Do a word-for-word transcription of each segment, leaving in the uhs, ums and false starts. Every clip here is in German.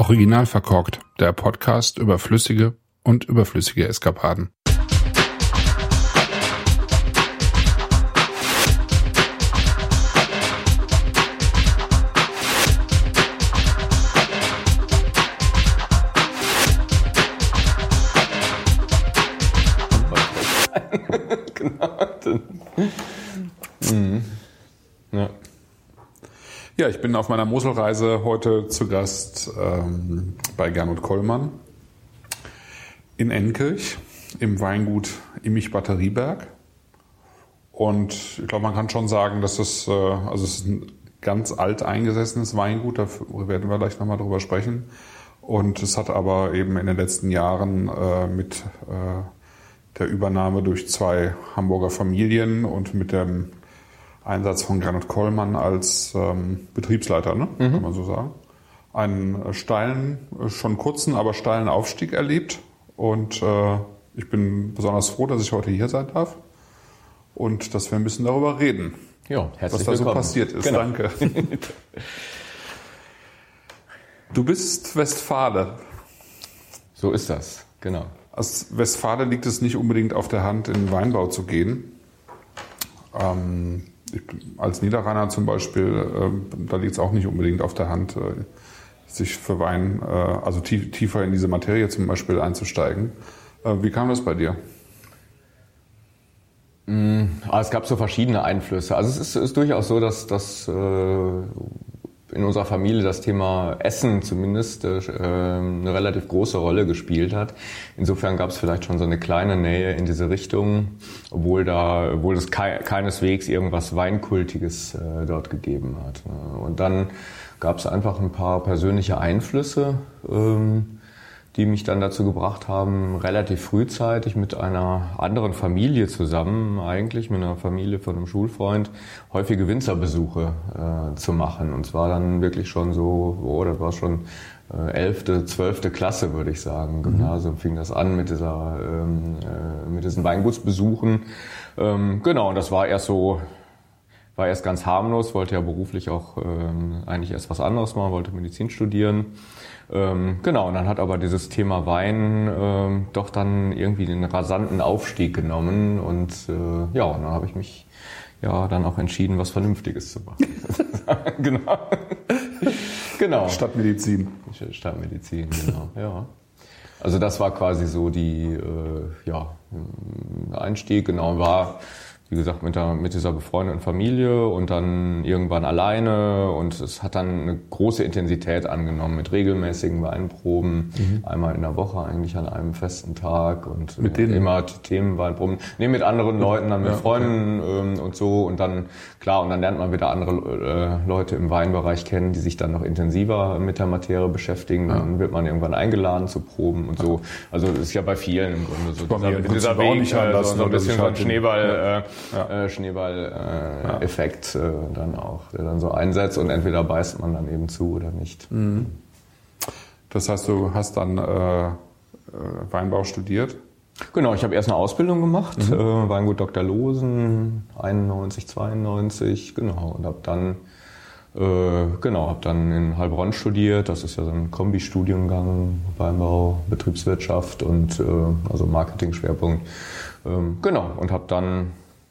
Original verkorkt, der Podcast über flüssige und überflüssige Eskapaden. Genau. Mhm. Ja. Ja, ich bin auf meiner Moselreise heute zu Gast ähm, bei Gernot Kollmann in Enkirch im Weingut Immich-Batterieberg. Und ich glaube, man kann schon sagen, dass es, äh, also es ist ein ganz alt eingesessenes Weingut, da werden wir gleich nochmal drüber sprechen. Und es hat aber eben in den letzten Jahren äh, mit äh, der Übernahme durch zwei Hamburger Familien und mit dem Einsatz von Gernot Kollmann als ähm, Betriebsleiter, ne? Mhm. Kann man so sagen, einen steilen, schon kurzen, aber steilen Aufstieg erlebt. Und äh, ich bin besonders froh, dass ich heute hier sein darf und dass wir ein bisschen darüber reden, ja, herzlich was da willkommen. so passiert ist. Genau. Danke. Du bist Westfale. So ist das, genau. Als Westfale liegt es nicht unbedingt auf der Hand, in den Weinbau zu gehen. Ähm, ich, als Niederrheiner zum Beispiel, äh, da liegt es auch nicht unbedingt auf der Hand, äh, sich für Wein, äh, also tief, tiefer in diese Materie zum Beispiel einzusteigen. Äh, wie kam das bei dir? Also es gab so verschiedene Einflüsse. Also es ist, ist durchaus so, dass, dass äh, in unserer Familie das Thema Essen zumindest äh, eine relativ große Rolle gespielt hat. Insofern gab es vielleicht schon so eine kleine Nähe in diese Richtung, obwohl da, obwohl es kei- keineswegs irgendwas Weinkultiges äh, dort gegeben hat. Und dann gab es einfach ein paar persönliche Einflüsse, ähm, die mich dann dazu gebracht haben, relativ frühzeitig mit einer anderen Familie zusammen, eigentlich mit einer Familie von einem Schulfreund, häufige Winzerbesuche äh, zu machen. Und zwar dann wirklich schon so, oh, das war schon äh, elfte, zwölfte Klasse, würde ich sagen. Gymnasium mhm. fing das an mit dieser, ähm, äh, mit diesen Weingutsbesuchen. Ähm, genau, und das war erst so, war erst ganz harmlos, wollte ja beruflich auch ähm, eigentlich erst was anderes machen, wollte Medizin studieren. Ähm, genau, und dann hat aber dieses Thema Wein ähm, doch dann irgendwie den rasanten Aufstieg genommen und äh, ja, und dann habe ich mich ja dann auch entschieden, was Vernünftiges zu machen. Genau. Genau. Stadtmedizin. Stadtmedizin, genau, ja. Also das war quasi so die, äh, ja, Einstieg, genau, war wie gesagt, mit, der, mit dieser befreundeten Familie und dann irgendwann alleine und es hat dann eine große Intensität angenommen mit regelmäßigen Weinproben, mhm. einmal in der Woche eigentlich an einem festen Tag und mit denen? immer Themenweinproben. Nee, mit anderen Leuten, dann mit ja, Freunden okay. ähm, und so und dann, klar, und dann lernt man wieder andere äh, Leute im Weinbereich kennen, die sich dann noch intensiver mit der Materie beschäftigen, ja. Dann wird man irgendwann eingeladen zu Proben und so. Also das ist ja bei vielen im Grunde so. Dieser, dieser, dieser Weg, nicht äh, so, so ein bisschen so ein halt Schneeball, ja. äh, Ja. Äh, Schneeball-Effekt äh, ja. äh, dann auch, der dann so einsetzt und entweder beißt man dann eben zu oder nicht. Mhm. Das heißt, du hast dann äh, Weinbau studiert? Genau, ich habe erst eine Ausbildung gemacht, mhm. äh, Weingut Doktor Lohsen, einundneunzig, zweiundneunzig, genau, und habe dann äh, genau, habe dann in Heilbronn studiert. Das ist ja so ein Kombi-Studiengang, Weinbau, Betriebswirtschaft und äh, also Marketing-Schwerpunkt. Ähm, genau, und habe dann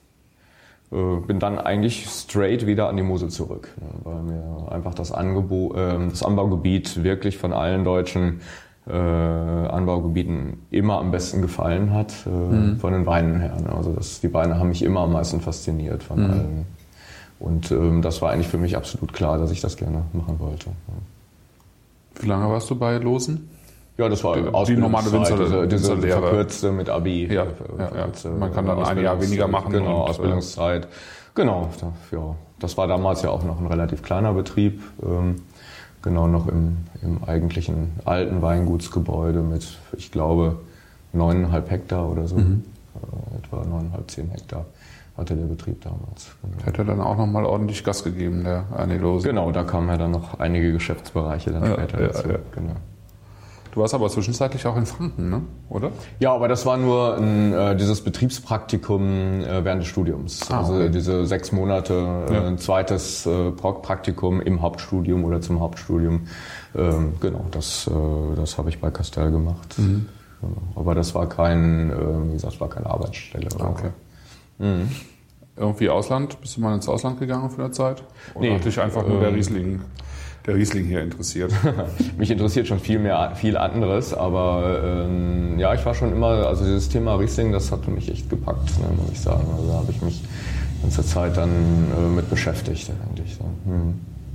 äh, bin dann eigentlich straight wieder an die Mosel zurück, ne, weil mir einfach das Angebot, äh, das Anbaugebiet wirklich von allen deutschen äh, Anbaugebieten immer am besten gefallen hat, äh, mhm. von den Weinen her. Ne. Also das, die Weine haben mich immer am meisten fasziniert von mhm. allen. Und ähm, das war eigentlich für mich absolut klar, dass ich das gerne machen wollte. Ja. Wie lange warst du bei Losen? Ja, das war die, die normale Winzer, diese, diese Winzerlehre. Verkürzte mit Abi. Ja, ja, ja. Man kann dann ein Jahr weniger machen. Genau, und, Ausbildungszeit. Genau, ja. Das war damals ja auch noch ein relativ kleiner Betrieb. Ähm, genau, noch im, im eigentlichen alten Weingutsgebäude mit, ich glaube, neuneinhalb Hektar oder so. Mhm. Äh, etwa neuneinhalb, zehn Hektar hatte der Betrieb damals. Genau. Hätte dann auch nochmal ordentlich Gas gegeben, der Ernst Lose. Genau, da kamen ja dann noch einige Geschäftsbereiche dann ja, später ja, dazu. Ja. Genau. Du warst aber zwischenzeitlich auch in Franken, ne? Oder? Ja, aber das war nur ein, äh, dieses Betriebspraktikum äh, während des Studiums. Ah, also okay. diese sechs Monate, äh, Ja. ein zweites äh, Praktikum im Hauptstudium oder zum Hauptstudium. Ähm, genau, das, äh, das habe ich bei Castell gemacht. Mhm. Genau. Aber das war kein, äh, wie gesagt, war keine Arbeitsstelle. Ah, okay. Mhm. Irgendwie Ausland? Bist du mal ins Ausland gegangen für eine Zeit? Oder Nee, hat dich einfach nur der ähm, Riesling, der Riesling hier interessiert? Mich interessiert schon viel mehr, viel anderes, aber ähm, ja, ich war schon immer, also dieses Thema Riesling, das hat mich echt gepackt, ne, muss ich sagen. Also da habe ich mich die ganze Zeit dann äh, mit beschäftigt eigentlich. So. Hm.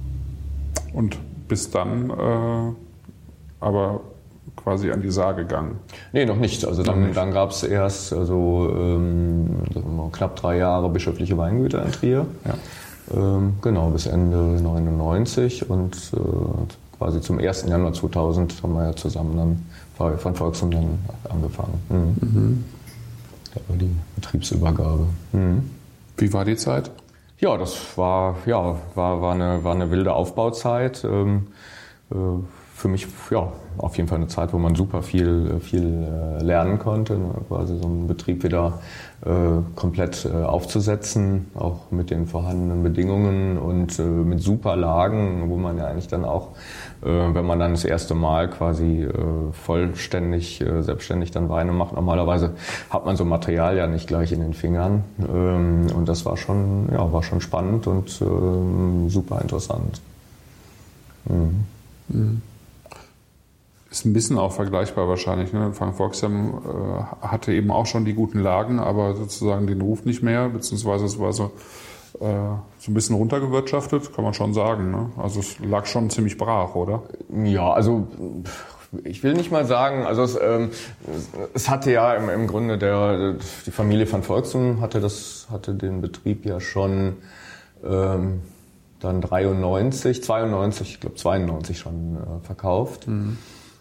Und bis dann äh, aber quasi an die Saar gegangen. Nee, noch nicht. Also Noch dann, nicht. dann gab es erst also, ähm, knapp drei Jahre bischöfliche Weingüter in Trier. Ja. Ähm, genau, bis Ende neunundneunzig und äh, quasi zum ersten Januar zweitausend haben wir ja zusammen dann von von Volksum dann angefangen. Mhm. Mhm. Da war die Betriebsübergabe. Mhm. Wie war die Zeit? Ja, das war, ja, war, war, eine, war eine wilde Aufbauzeit. Ähm, äh, für mich, ja, auf jeden Fall eine Zeit, wo man super viel, viel äh, lernen konnte, ne? Quasi so einen Betrieb wieder äh, komplett äh, aufzusetzen, auch mit den vorhandenen Bedingungen und äh, mit super Lagen, wo man ja eigentlich dann auch, äh, wenn man dann das erste Mal quasi äh, vollständig, äh, selbstständig dann Weine macht, normalerweise hat man so Material ja nicht gleich in den Fingern, ähm, und das war schon, ja, war schon spannend und äh, super interessant. Mhm. Mhm. Ist ein bisschen auch vergleichbar wahrscheinlich. Ne? Frank Volksem äh, hatte eben auch schon die guten Lagen, aber sozusagen den Ruf nicht mehr, beziehungsweise es war so, äh, so ein bisschen runtergewirtschaftet, kann man schon sagen. Ne? Also es lag schon ziemlich brach, oder? Ja, also ich will nicht mal sagen, also es, ähm, es hatte ja im, im Grunde der, die Familie van Volksem hatte das, hatte den Betrieb ja schon ähm, dann dreiundneunzig, zweiundneunzig, ich glaube zweiundneunzig schon äh, verkauft. Mhm.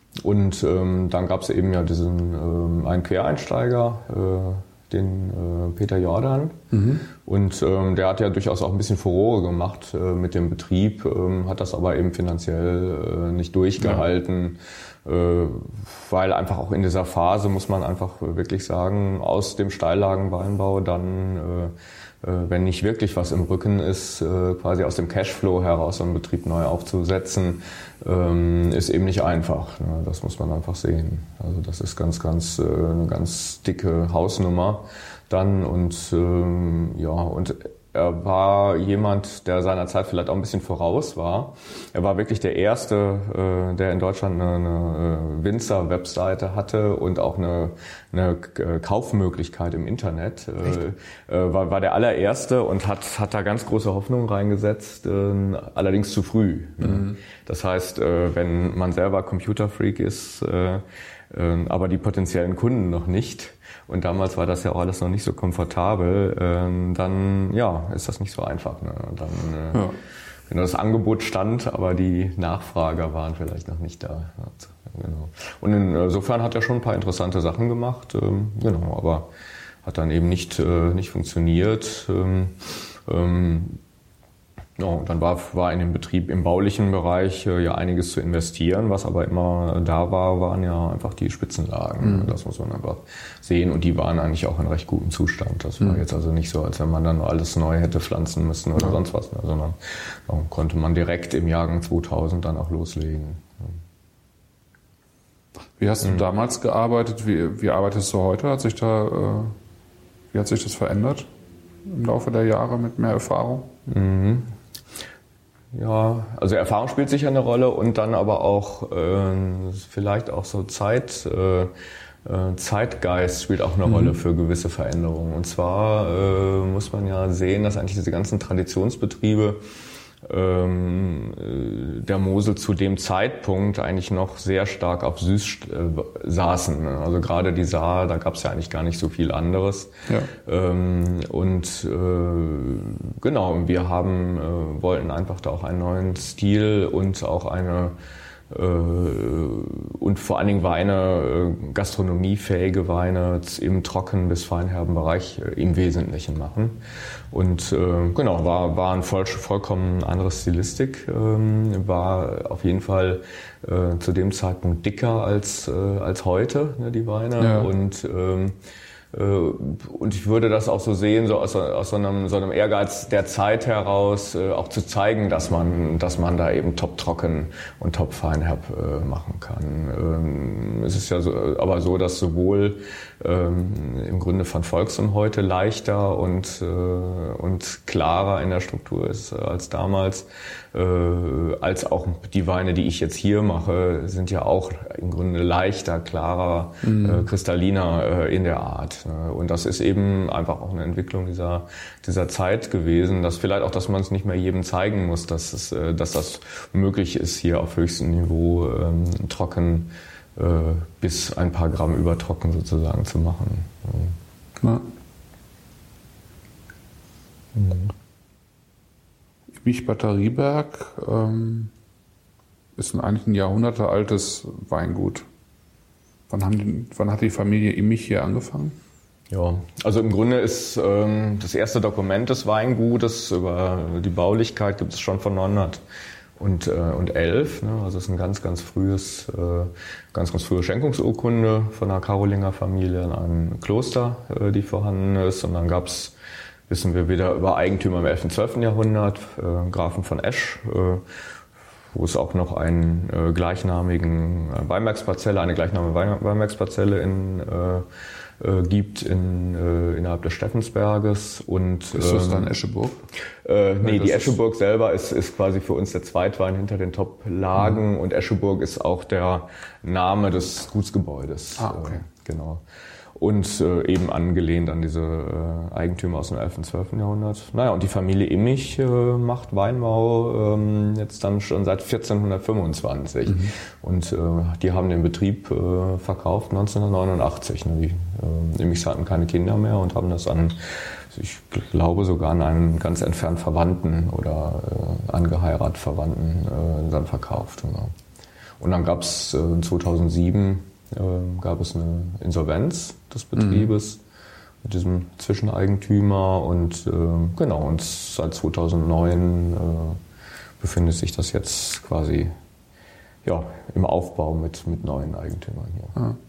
Und ähm, dann gab es eben ja diesen ähm, einen Quereinsteiger, äh, den äh, Peter Jordan. Mhm. Und ähm, der hat ja durchaus auch ein bisschen Furore gemacht äh, mit dem Betrieb, ähm, hat das aber eben finanziell äh, nicht durchgehalten, ja. äh, weil einfach auch in dieser Phase, muss man einfach wirklich sagen, aus dem Steillagenweinbau dann, äh, äh, wenn nicht wirklich was im Rücken ist, äh, quasi aus dem Cashflow heraus so einen Betrieb neu aufzusetzen, ähm, ist eben nicht einfach. Ne? Das muss man einfach sehen. Also das ist ganz, ganz äh, eine ganz dicke Hausnummer dann und ähm, ja, und er war jemand, der seiner Zeit vielleicht auch ein bisschen voraus war. Er war wirklich der Erste, äh, der in Deutschland eine, eine Winzer-Webseite hatte und auch eine, eine Kaufmöglichkeit im Internet. Äh, äh, war, war der allererste und hat, hat da ganz große Hoffnungen reingesetzt, äh, allerdings zu früh. Mhm. Ne? Das heißt, äh, wenn man selber Computerfreak ist, äh, äh, aber die potenziellen Kunden noch nicht, und damals war das ja auch alles noch nicht so komfortabel, ähm, dann ja, ist das nicht so einfach. Ne? Dann, äh, ja. Genau, das Angebot stand, aber die Nachfrager waren vielleicht noch nicht da. Genau. Und insofern hat er schon ein paar interessante Sachen gemacht, ähm, genau, aber hat dann eben nicht, äh, nicht funktioniert. Ähm, ähm, Ja, und dann war, war in dem Betrieb im baulichen Bereich äh, ja einiges zu investieren, was aber immer da war, waren ja einfach die Spitzenlagen. Mhm. Das muss man einfach sehen und die waren eigentlich auch in recht gutem Zustand. Das war mhm. jetzt also nicht so, als wenn man dann alles neu hätte pflanzen müssen oder ja. sonst was, ne, sondern ja, konnte man direkt im Jahrgang zweitausend dann auch loslegen. Wie hast du mhm. damals gearbeitet? Wie, wie arbeitest du heute? Hat sich da, äh, wie hat sich das verändert im Laufe der Jahre mit mehr Erfahrung? Mhm. Ja, also Erfahrung spielt sicher eine Rolle und dann aber auch äh, vielleicht auch so Zeit, äh, Zeitgeist spielt auch eine mhm. Rolle für gewisse Veränderungen. Und zwar äh, muss man ja sehen, dass eigentlich diese ganzen Traditionsbetriebe ähm, der Mosel zu dem Zeitpunkt eigentlich noch sehr stark auf Süß äh, saßen. Also gerade die Saar, da gab es ja eigentlich gar nicht so viel anderes. Ja. Ähm, und äh, genau, wir haben äh, wollten einfach da auch einen neuen Stil und auch eine und vor allen Dingen Weine, gastronomiefähige Weine im trockenen bis feinherben Bereich im Wesentlichen machen. Und genau, war, war ein voll, vollkommen andere Stilistik, war auf jeden Fall zu dem Zeitpunkt dicker als, als heute, ne, die Weine. Ja. Und Und ich würde das auch so sehen, so aus, aus so, einem, so einem Ehrgeiz der Zeit heraus, äh, auch zu zeigen, dass man, dass man da eben top trocken und top feinherb äh, machen kann. Ähm, es ist ja so, aber so, dass sowohl ähm, im Grunde Van Volxem heute leichter und, äh, und klarer in der Struktur ist äh, als damals, äh, als auch die Weine, die ich jetzt hier mache, sind ja auch im Grunde leichter, klarer, mhm. äh, kristalliner äh, in der Art. Und das ist eben einfach auch eine Entwicklung dieser, dieser Zeit gewesen, dass vielleicht auch, dass man es nicht mehr jedem zeigen muss, dass es, dass das möglich ist, hier auf höchstem Niveau ähm, trocken äh, bis ein paar Gramm übertrocken sozusagen zu machen. Ja. Mhm. Immich-Bad Rieberg ähm, ist eigentlich ein jahrhundertealtes Weingut. Wann, haben die, wann hat die Familie Immich hier angefangen? Ja, also im Grunde ist ähm, das erste Dokument des Weingutes über die Baulichkeit gibt es schon von neunzehnhundertelf. Ne? Also es ist ein ganz, ganz frühes, äh, ganz, ganz frühe Schenkungsurkunde von einer Karolinger Familie in einem Kloster, äh, die vorhanden ist. Und dann gab es, wissen wir wieder, über Eigentümer im elften und zwölften Jahrhundert, äh, Grafen von Esch, äh, wo es auch noch einen äh, gleichnamigen Weinbergsparzelle, eine gleichnamige Weinbergsparzelle in äh, Äh, gibt in, äh, innerhalb des Steffensberges. Und, ist das dann Escheburg? Äh, nee, die Escheburg selber ist, ist quasi für uns der Zweitwein hinter den Top-Lagen, mhm. und Escheburg ist auch der Name des Gutsgebäudes. Ah, okay. Äh, genau. Und äh, eben angelehnt an diese äh, Eigentümer aus dem elften und zwölften Jahrhundert. Naja, und die Familie Immich äh, macht Weinbau ähm, jetzt dann schon seit vierzehnhundertfünfundzwanzig. Mhm. Und äh, die haben den Betrieb äh, verkauft neunzehnhundertneunundachtzig. Ne? Die äh, Immichs hatten keine Kinder mehr und haben das an, ich glaube sogar an einen ganz entfernt Verwandten oder äh, angeheiratet Verwandten äh, dann verkauft. Genau. Und dann gab es äh, zweitausendsieben äh, gab es eine Insolvenz des Betriebes mhm. mit diesem Zwischeneigentümer und äh, genau, und seit zweitausendneun äh, befindet sich das jetzt quasi ja, im Aufbau mit, mit neuen Eigentümern hier. Ja.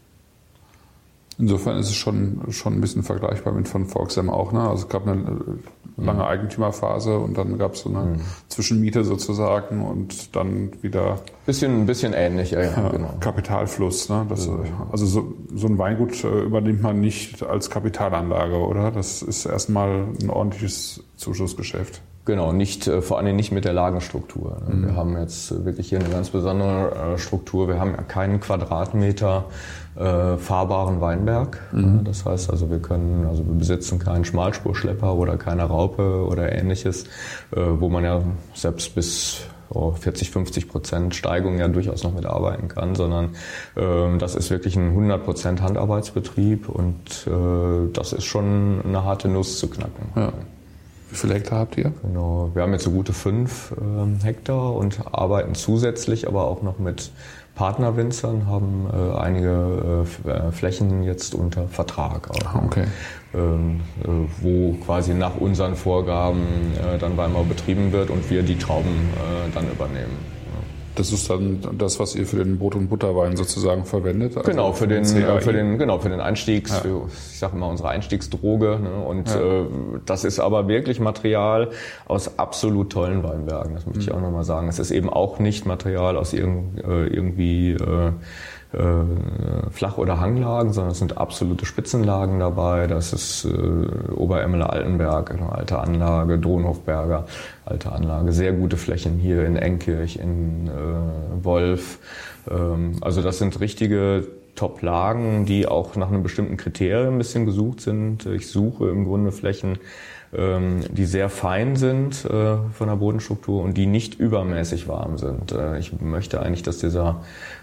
Insofern ist es schon, schon ein bisschen vergleichbar mit Van Volxem auch. Ne? Also es gab eine lange Eigentümerphase und dann gab es so eine mhm. Zwischenmiete sozusagen und dann wieder... Bisschen, ein bisschen ähnlich, ja, ja, genau. Kapitalfluss. Ne? Das, ja. Also so, so ein Weingut übernimmt man nicht als Kapitalanlage, oder? Das ist erstmal ein ordentliches Zuschussgeschäft. Genau, nicht, vor allem nicht mit der Lagenstruktur. Mhm. Wir haben jetzt wirklich hier eine ganz besondere Struktur. Wir haben ja keinen Quadratmeter äh, fahrbaren Weinberg. Mhm. Das heißt also, wir können, also wir besitzen keinen Schmalspurschlepper oder keine Raupe oder ähnliches, äh, wo man ja selbst bis oh, vierzig, fünfzig Prozent Steigung ja durchaus noch mitarbeiten kann, sondern äh, das ist wirklich ein hundert Prozent Handarbeitsbetrieb und äh, das ist schon eine harte Nuss zu knacken. Ja. Wie viele Hektar habt ihr? Genau, wir haben jetzt so gute fünf ähm, Hektar und arbeiten zusätzlich aber auch noch mit Partnerwinzern, haben äh, einige äh, Flächen jetzt unter Vertrag. Auch, ah, okay. ähm, äh, wo quasi nach unseren Vorgaben äh, dann Weinbau betrieben wird und wir die Trauben äh, dann übernehmen. Das ist dann das, was ihr für den Brot- und Butterwein sozusagen verwendet? Also genau, für den, für den, genau, für den Einstiegs, ja. für, ich sage immer unsere Einstiegsdroge. Ne? Und ja. äh, das ist aber wirklich Material aus absolut tollen Weinbergen. Das möchte mhm. ich auch nochmal sagen. Es ist eben auch nicht Material aus irgend, äh, irgendwie äh, äh, Flach- oder Hanglagen, sondern es sind absolute Spitzenlagen dabei. Das ist äh, Oberemmele-Altenberg, eine alte Anlage, Dronhofberger, alte Anlage. Sehr gute Flächen hier in Enkirch, in äh, Wolf. Ähm, also das sind richtige Top-Lagen, die auch nach einem bestimmten Kriterium ein bisschen gesucht sind. Ich suche im Grunde Flächen, ähm, die sehr fein sind äh, von der Bodenstruktur und die nicht übermäßig warm sind. Äh, ich möchte eigentlich, dass dieser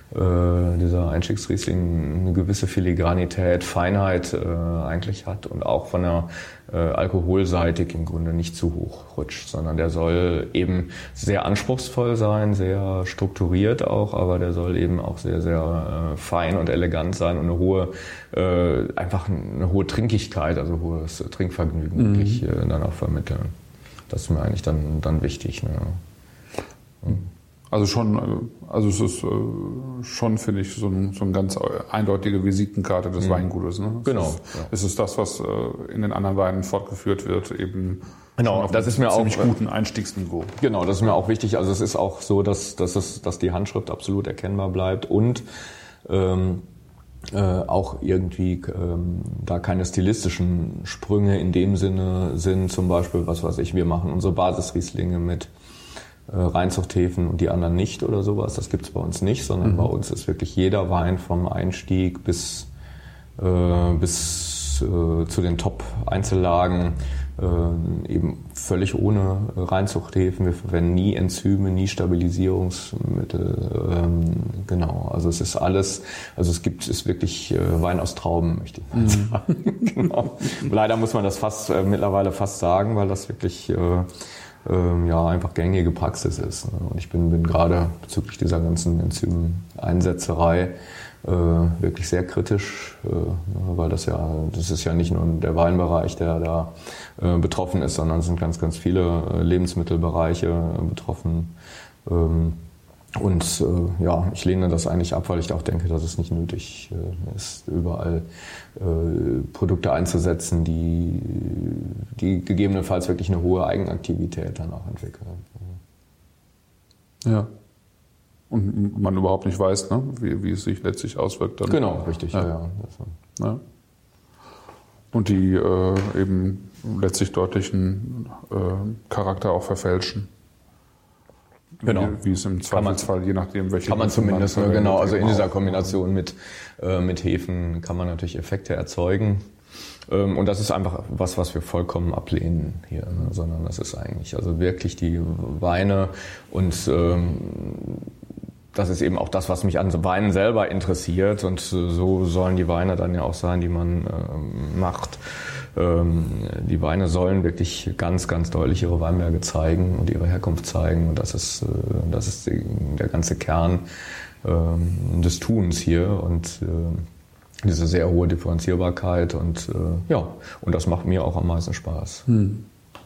äh, dieser Einstiegsriesling eine gewisse Filigranität, Feinheit äh, eigentlich hat und auch von der äh, alkoholseitig im Grunde nicht zu hoch rutscht, sondern der soll eben sehr anspruchsvoll sein, sehr strukturiert auch, aber der soll eben auch sehr, sehr äh, fein und elegant sein und eine hohe, äh, einfach eine hohe Trinkigkeit, also hohes Trinkvergnügen mhm. wirklich äh, dann auch vermitteln. Das ist mir eigentlich dann, dann wichtig. Ne? Mhm. Also schon, also es ist schon, finde ich, so, ein, so eine ganz eindeutige Visitenkarte des mhm. Weingutes. Ne? Es genau. Ist, ja. Es ist das, was in den anderen Weinen fortgeführt wird, eben genau, auf das ist mir ziemlich auch guten Einstiegsniveau. Genau, das ist mir auch wichtig. Also es ist auch so, dass, dass, es, dass die Handschrift absolut erkennbar bleibt und ähm, äh, auch irgendwie ähm, da keine stilistischen Sprünge in dem Sinne sind. Zum Beispiel, was weiß ich, wir machen unsere Basisrieslinge mit Reinzuchthäfen und die anderen nicht oder sowas. Das gibt's bei uns nicht, sondern mhm. bei uns ist wirklich jeder Wein vom Einstieg bis, äh, bis äh, zu den Top-Einzellagen äh, eben völlig ohne Reinzuchthäfen. Wir verwenden nie Enzyme, nie Stabilisierungsmittel. Ähm, genau, also es ist alles, also es gibt, es ist wirklich äh, Wein aus Trauben, möchte ich mal mhm. sagen. Genau. Leider muss man das fast äh, mittlerweile fast sagen, weil das wirklich äh, ja, einfach gängige Praxis ist. Und ich bin, bin gerade bezüglich dieser ganzen Enzymeinsetzerei äh, wirklich sehr kritisch, äh, weil das ja, das ist ja nicht nur der Weinbereich, der da äh, betroffen ist, sondern es sind ganz, ganz viele Lebensmittelbereiche äh, betroffen. Ähm, Und äh, ja, ich lehne das eigentlich ab, weil ich auch denke, dass es nicht nötig äh, ist, überall äh, Produkte einzusetzen, die, die gegebenenfalls wirklich eine hohe Eigenaktivität dann auch entwickeln. Ja. Und man überhaupt nicht weiß, ne, wie, wie es sich letztlich auswirkt. Dann. Genau, richtig. Ja. Ja, ja. Ja. Und die äh, eben letztlich deutlichen äh, Charakter auch verfälschen. Genau. Wie, wie es im Zweifelsfall, je nachdem, welche kann man zumindest, ne, genau, also in dieser Kombination mit, äh, mit Hefen kann man natürlich Effekte erzeugen. Ähm, und das ist einfach was, was wir vollkommen ablehnen hier, ne, sondern das ist eigentlich also wirklich die Weine und ähm, das ist eben auch das, was mich an Weinen selber interessiert und so sollen die Weine dann ja auch sein, die man äh, macht. Die Weine sollen wirklich ganz, ganz deutlich ihre Weinberge zeigen und ihre Herkunft zeigen. Und das ist, das ist der ganze Kern des Tuns hier und diese sehr hohe Differenzierbarkeit. Und ja, und das macht mir auch am meisten Spaß. Hm.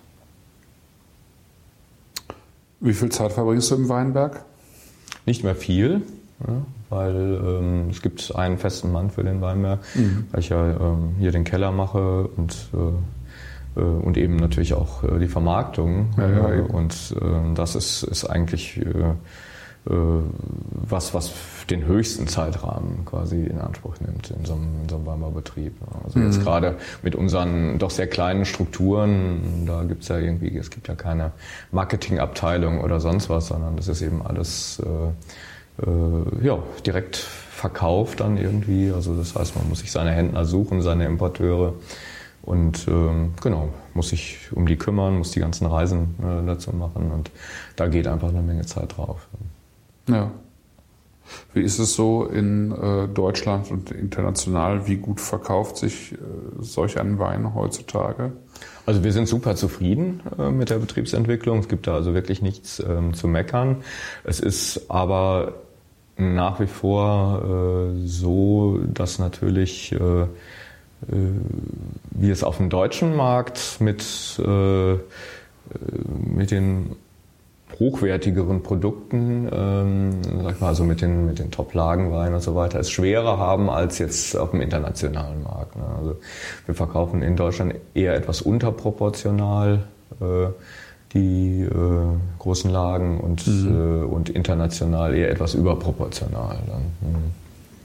Wie viel Zeit verbringst du im Weinberg? Nicht mehr viel. Ja, weil ähm, es gibt einen festen Mann für den Weinberg, mhm. weil ich ja ähm, hier den Keller mache und, äh, und eben natürlich auch äh, die Vermarktung. Ja, ja, äh, und äh, das ist, ist eigentlich äh, äh, was, was den höchsten Zeitrahmen quasi in Anspruch nimmt in so einem, in so einem Weinbaubetrieb. Also mhm. jetzt gerade mit unseren doch sehr kleinen Strukturen, da gibt's ja irgendwie, es gibt ja keine Marketingabteilung oder sonst was, sondern das ist eben alles äh, Äh, ja, direkt verkauft dann irgendwie. Also das heißt, man muss sich seine Händler suchen, seine Importeure und ähm, genau, muss sich um die kümmern, muss die ganzen Reisen äh, dazu machen und da geht einfach eine Menge Zeit drauf. Ja. Wie ist es so in äh, Deutschland und international? Wie gut verkauft sich äh, solch ein Wein heutzutage? Also wir sind super zufrieden äh, mit der Betriebsentwicklung. Es gibt da also wirklich nichts ähm, zu meckern. Es ist aber nach wie vor äh, so, dass natürlich äh, äh, wir es auf dem deutschen Markt mit, äh, mit den hochwertigeren Produkten, ähm, sag mal, also mit den, mit den Top-Lagenweinen und so weiter, es schwerer haben als jetzt auf dem internationalen Markt. Ne? Also wir verkaufen in Deutschland eher etwas unterproportional äh, die äh, großen Lagen und, mhm. äh, und international eher etwas überproportional. Dann. Mhm.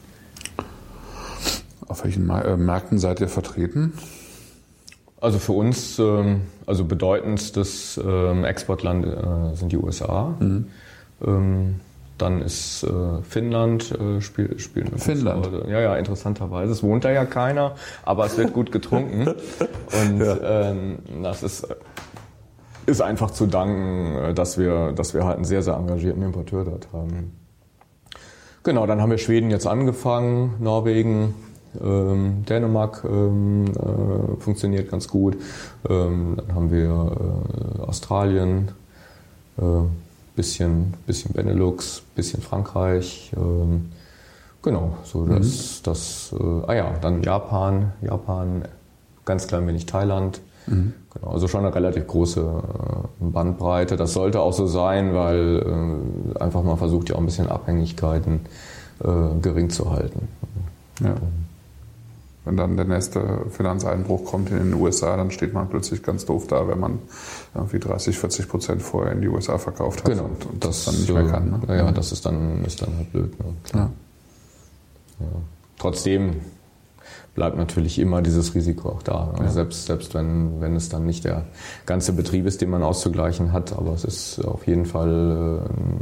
Auf welchen Märkten seid ihr vertreten? Also für uns, also bedeutendstes Exportland sind die U S A. Mhm. Dann ist Finnland, spielt spiel Finnland. Ja, ja, interessanterweise. Es wohnt da ja keiner, aber es wird gut getrunken. Und ja. das ist, ist einfach zu danken, dass wir, dass wir halt einen sehr, sehr engagierten Importeur dort haben. Genau, dann haben wir Schweden jetzt angefangen, Norwegen, ähm, Dänemark ähm, äh, funktioniert ganz gut. Ähm, dann haben wir äh, Australien, äh, bisschen, bisschen Benelux, bisschen Frankreich. Ähm, genau, so das, mhm. das äh, ah ja, dann Japan, Japan, ganz klein wenig Thailand. Mhm. Genau, also schon eine relativ große äh, Bandbreite. Das sollte auch so sein, weil äh, einfach mal versucht, ja auch ein bisschen Abhängigkeiten äh, gering zu halten. Ja. Wenn dann der nächste Finanzeinbruch kommt in den U S A, dann steht man plötzlich ganz doof da, wenn man irgendwie dreißig, vierzig Prozent vorher in die U S A verkauft hat genau. und, und das, das dann nicht mehr kann. Ne? Ja, das ist dann, ist dann halt blöd. Ne? Klar. Ja. Ja. Trotzdem bleibt natürlich immer dieses Risiko auch da. Also ja. Selbst, selbst wenn, wenn es dann nicht der ganze Betrieb ist, den man auszugleichen hat, aber es ist auf jeden Fall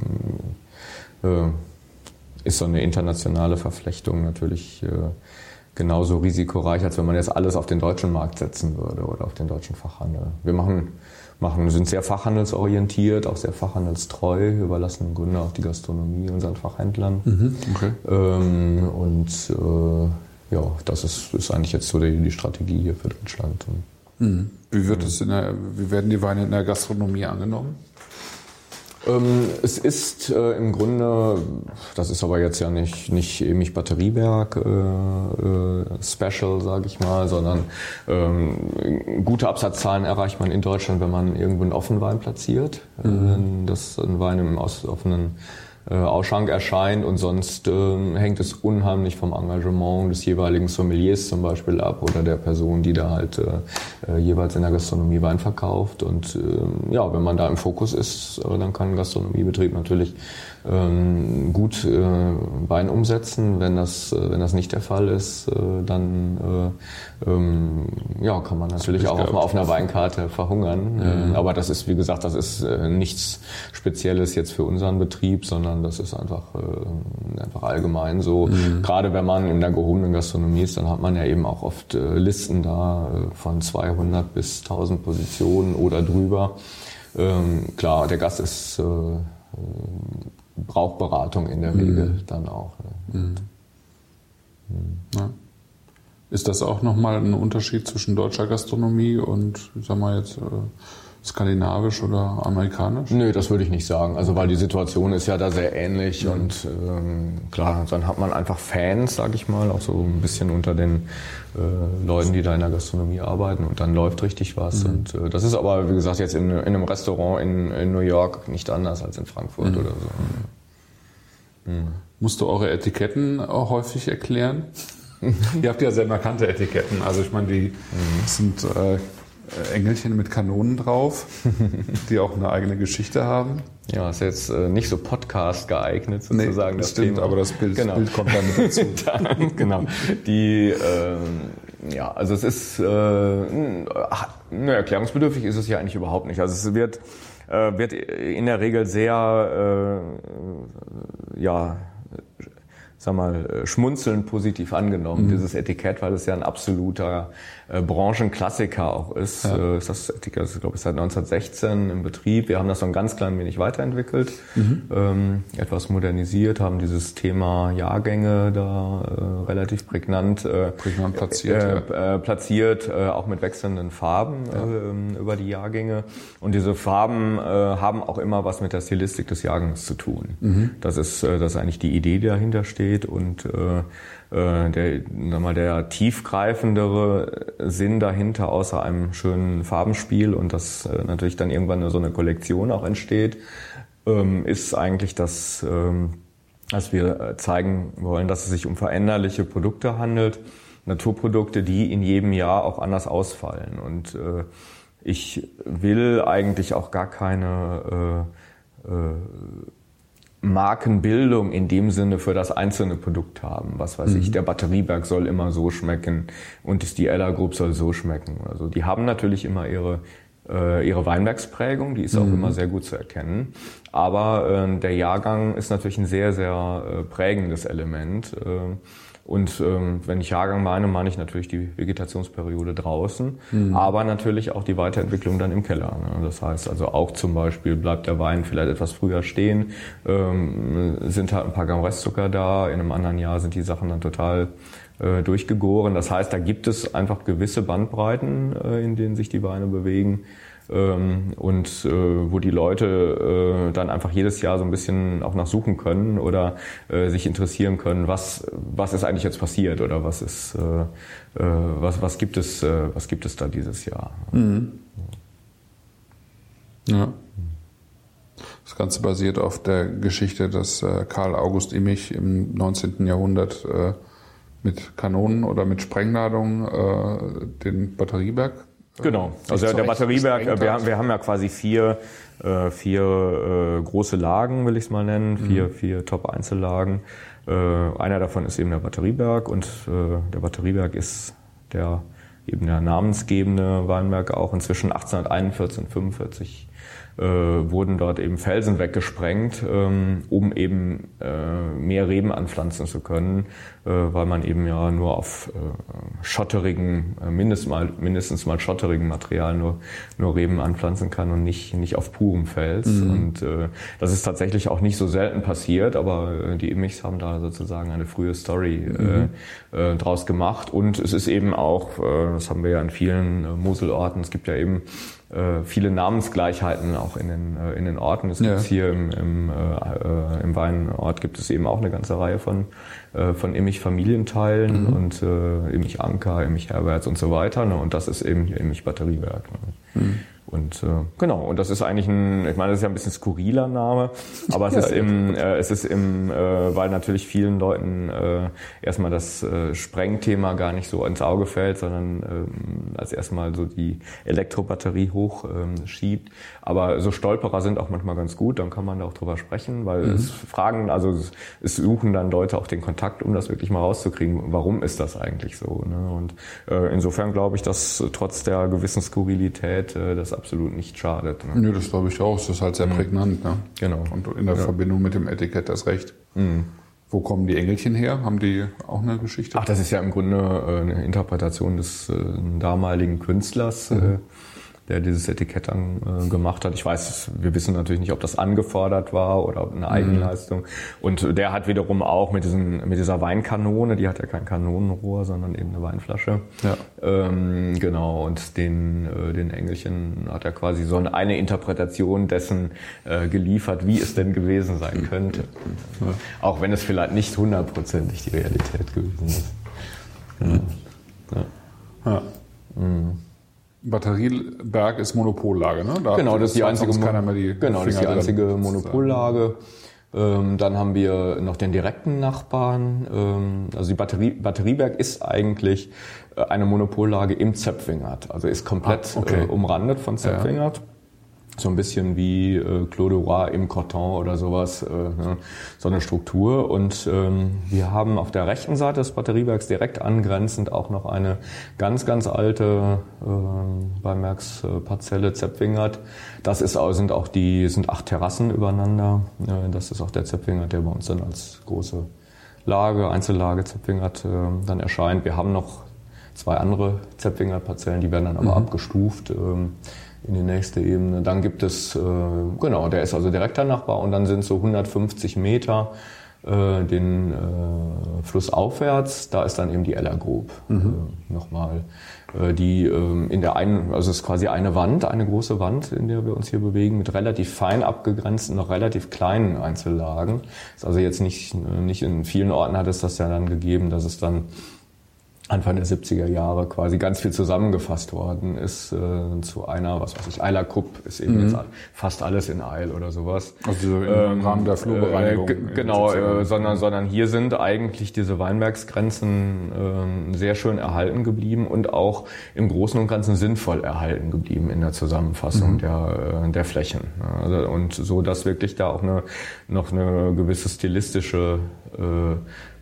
äh, äh, ist so eine internationale Verflechtung natürlich äh, genauso risikoreich, als wenn man jetzt alles auf den deutschen Markt setzen würde oder auf den deutschen Fachhandel. Wir machen, machen, sind sehr fachhandelsorientiert, auch sehr fachhandelstreu, überlassen im Grunde auch die Gastronomie unseren Fachhändlern. Mhm, okay. Ähm, und äh, ja, das ist, ist eigentlich jetzt so die, die Strategie hier für Deutschland. Mhm. Wie wird es in der, wie werden die Weine in der Gastronomie angenommen? Ähm, es ist äh, im Grunde, das ist aber jetzt ja nicht, nicht Emich Batterieberg äh, äh, Special, sage ich mal, sondern ähm, gute Absatzzahlen erreicht man in Deutschland, wenn man irgendwo einen Offenwein platziert. Mhm. Äh, dass ein Wein im aus, offenen äh, Ausschank erscheint und sonst äh, hängt es unheimlich vom Engagement des jeweiligen Sommeliers zum Beispiel ab oder der Person, die da halt äh, jeweils in der Gastronomie Wein verkauft. Und äh, ja, wenn man da im Fokus ist, äh, dann kann ein Gastronomiebetrieb natürlich ähm, gut äh, Wein umsetzen. Wenn das, äh, wenn das nicht der Fall ist, äh, dann äh, ähm, ja, kann man natürlich auch auf, auf einer Weinkarte verhungern. Mhm. Äh, aber das ist, wie gesagt, das ist äh, nichts Spezielles jetzt für unseren Betrieb, sondern das ist einfach, äh, einfach allgemein so. Mhm. Gerade wenn man in der gehobenen Gastronomie ist, dann hat man ja eben auch oft äh, Listen da äh, von zweihundert bis tausend Positionen oder drüber. Ähm, klar, der Gast ist, äh, äh, braucht Beratung in der mhm. Regel dann auch. Ne? Mhm. Mhm. Ja. Ist das auch nochmal ein Unterschied zwischen deutscher Gastronomie und, sagen wir jetzt, äh, skandinavisch oder amerikanisch? Nö, das würde ich nicht sagen. Also weil die Situation ist ja da sehr ähnlich mhm. und ähm, klar, dann hat man einfach Fans, sag ich mal, auch so ein bisschen unter den äh, Leuten, die da in der Gastronomie arbeiten und dann läuft richtig was. Mhm. Und äh, das ist aber, wie gesagt, jetzt in, in einem Restaurant in, in New York nicht anders als in Frankfurt mhm. oder so. Mhm. Musst du eure Etiketten auch häufig erklären? Ihr habt ja sehr markante Etiketten. Also ich meine, die mhm. sind äh, Engelchen mit Kanonen drauf, die auch eine eigene Geschichte haben. Ja, ist jetzt äh, nicht so Podcast geeignet sozusagen. Nee, das, das stimmt, Thema. Aber das Bild, genau. Bild kommt dann mit dazu. dann, genau. Die, ähm, ja, also es ist, äh, ne, erklärungsbedürftig ist es ja eigentlich überhaupt nicht. Also es wird, äh, wird in der Regel sehr, äh, ja, sag mal, schmunzelnd positiv angenommen, mhm. dieses Etikett, weil es ja ein absoluter äh, Branchenklassiker auch ist. Ja. Äh, ist das Etikett ist, glaube ich, seit neunzehnhundertsechzehn im Betrieb. Wir haben das so ein ganz klein wenig weiterentwickelt, mhm. ähm, etwas modernisiert, haben dieses Thema Jahrgänge da äh, relativ prägnant, äh, prägnant platziert, äh, ja. äh, platziert äh, auch mit wechselnden Farben ja. äh, über die Jahrgänge. Und diese Farben äh, haben auch immer was mit der Stilistik des Jahrgangs zu tun. Mhm. Das ist, äh, das ist eigentlich die Idee, die dahinter steht. Und äh, äh, der, sag mal, der tiefgreifendere Sinn dahinter, außer einem schönen Farbenspiel und dass äh, natürlich dann irgendwann so eine Kollektion auch entsteht, ähm, ist eigentlich das, ähm, dass wir zeigen wollen, dass es sich um veränderliche Produkte handelt, Naturprodukte, die in jedem Jahr auch anders ausfallen. Und äh, ich will eigentlich auch gar keine äh, äh, Markenbildung in dem Sinne für das einzelne Produkt haben. Was weiß mhm. ich, der Batterieberg soll immer so schmecken und die Ella Group soll so schmecken. Also die haben natürlich immer ihre äh, ihre Weinbergsprägung, die ist auch mhm. immer sehr gut zu erkennen. Aber äh, der Jahrgang ist natürlich ein sehr, sehr äh, prägendes Element. Äh, Und ähm, wenn ich Jahrgang meine, meine ich natürlich die Vegetationsperiode draußen, mhm. aber natürlich auch die Weiterentwicklung dann im Keller. Ne? Das heißt also auch zum Beispiel bleibt der Wein vielleicht etwas früher stehen, ähm, sind halt ein paar Gramm Restzucker da, in einem anderen Jahr sind die Sachen dann total äh, durchgegoren. Das heißt, da gibt es einfach gewisse Bandbreiten, äh, in denen sich die Weine bewegen. Ähm, und äh, wo die Leute äh, dann einfach jedes Jahr so ein bisschen auch nachsuchen können oder äh, sich interessieren können, was was ist eigentlich jetzt passiert oder was ist äh, äh, was was gibt es äh, was gibt es da dieses Jahr. Mhm. Ja. Das Ganze basiert auf der Geschichte, dass äh, Karl August Immich im neunzehnten Jahrhundert äh, mit Kanonen oder mit Sprengladungen äh, den Batterieberg Genau, also der Batterieberg, wir haben, wir haben ja quasi vier, äh, vier äh, große Lagen, will ich es mal nennen, vier, mhm. vier Top-Einzellagen. Äh, einer davon ist eben der Batterieberg und äh, der Batterieberg ist der eben der namensgebende Weinberg auch. Inzwischen achtzehnhunderteinundvierzig und fünfundvierzig äh, wurden dort eben Felsen weggesprengt, ähm, um eben äh, mehr Reben anpflanzen zu können, äh, weil man eben ja nur auf äh, schotterigen, äh, mindestens mal, mindestens mal schotterigen Material nur, nur Reben anpflanzen kann und nicht, nicht auf purem Fels. Mhm. Und äh, das ist tatsächlich auch nicht so selten passiert, aber äh, die Immichs haben da sozusagen eine frühe Story mhm. äh, äh, draus gemacht. Und es ist eben auch, äh, das haben wir ja an vielen äh, Moselorten, es gibt ja eben äh, viele Namensgleichheiten auch in den, äh, in den Orten. Es gibt ja. hier im, im, äh, im Weinort gibt es eben auch eine ganze Reihe von, äh, von Immich-Familienteilen mhm. und äh, Immich-Anker, Immich-Herberts und so weiter. Ne? Und das ist eben hier Immich-Batterieberg. Ne? Mhm. Und äh, genau, und das ist eigentlich ein, ich meine, das ist ja ein bisschen skurriler Name, aber es ja, ist im, äh, es ist im, äh, weil natürlich vielen Leuten äh, erstmal das äh, Sprengthema gar nicht so ins Auge fällt, sondern äh, als erstmal so die Elektrobatterie hochschiebt. Äh, schiebt. Aber so Stolperer sind auch manchmal ganz gut, dann kann man da auch drüber sprechen, weil mhm. es fragen, also es, es suchen dann Leute auch den Kontakt, um das wirklich mal rauszukriegen, warum ist das eigentlich so. Ne? Und äh, insofern glaube ich, dass trotz der gewissen Skurrilität äh, das absolut nicht schadet. Ne? Nö, das glaube ich auch. Es ist halt sehr prägnant. Ne? Genau. Und in der ja. Verbindung mit dem Etikett das Recht. Mhm. Wo kommen die Engelchen her? Haben die auch eine Geschichte? Ach, das ist ja im Grunde eine Interpretation des äh, damaligen Künstlers, mhm. äh, der dieses Etikett dann äh, gemacht hat. Ich weiß, wir wissen natürlich nicht, ob das angefordert war oder eine Eigenleistung. Mhm. Und der hat wiederum auch mit diesen, mit dieser Weinkanone, die hat ja kein Kanonenrohr, sondern eben eine Weinflasche. Ja. Ähm, genau. Und den, äh, den Engelchen hat er quasi so eine Interpretation dessen äh, geliefert, wie es denn gewesen sein könnte. Ja. Auch wenn es vielleicht nicht hundertprozentig die Realität gewesen ist. Mhm. Ja. Ja. Mhm. Batterieberg ist Monopollage, ne? Da genau, das ist die einzige, keiner mehr die genau, das ist die einzige Monopollage. Ähm, dann haben wir noch den direkten Nachbarn. Ähm, also die Batterie, Batterieberg ist eigentlich eine Monopollage im Zöpfwingert. Also ist komplett ah, okay. äh, umrandet von Zöpfwingert. Ja. So ein bisschen wie äh, Clos du Roi im Coton oder sowas, äh, ne? So eine Struktur. Und ähm, wir haben auf der rechten Seite des Batteriebergs direkt angrenzend auch noch eine ganz, ganz alte äh, Weinbergsparzelle Zöpfwingert. Das ist, sind auch die, sind acht Terrassen übereinander. Äh, das ist auch der Zöpfwingert, der bei uns dann als große Lage, Einzellage Zöpfwingert äh, dann erscheint. Wir haben noch zwei andere Zöpfwingert-Parzellen, die werden dann aber mhm. abgestuft. Ähm, in die nächste Ebene. Dann gibt es, äh, genau, der ist also direkter Nachbar und dann sind so hundertfünfzig Meter äh, den äh, Fluss aufwärts, da ist dann eben die Eller Grub mhm. äh, nochmal. Äh, die äh, in der einen, also es ist quasi eine Wand, eine große Wand, in der wir uns hier bewegen, mit relativ fein abgegrenzten, noch relativ kleinen Einzellagen. Ist also jetzt nicht, nicht in vielen Orten hat es das ja dann gegeben, dass es dann Anfang der siebziger Jahre quasi ganz viel zusammengefasst worden ist äh, zu einer, was weiß ich, Eiler Kupp ist eben mhm. jetzt fast alles in Eil oder sowas. Also im ähm, Rahmen der Flurbereinigung. Äh, genau, äh, sondern, sondern hier sind eigentlich diese Weinbergsgrenzen äh, sehr schön erhalten geblieben und auch im Großen und Ganzen sinnvoll erhalten geblieben in der Zusammenfassung mhm. der, äh, der Flächen. Also, und so, dass wirklich da auch eine, noch eine gewisse stilistische äh,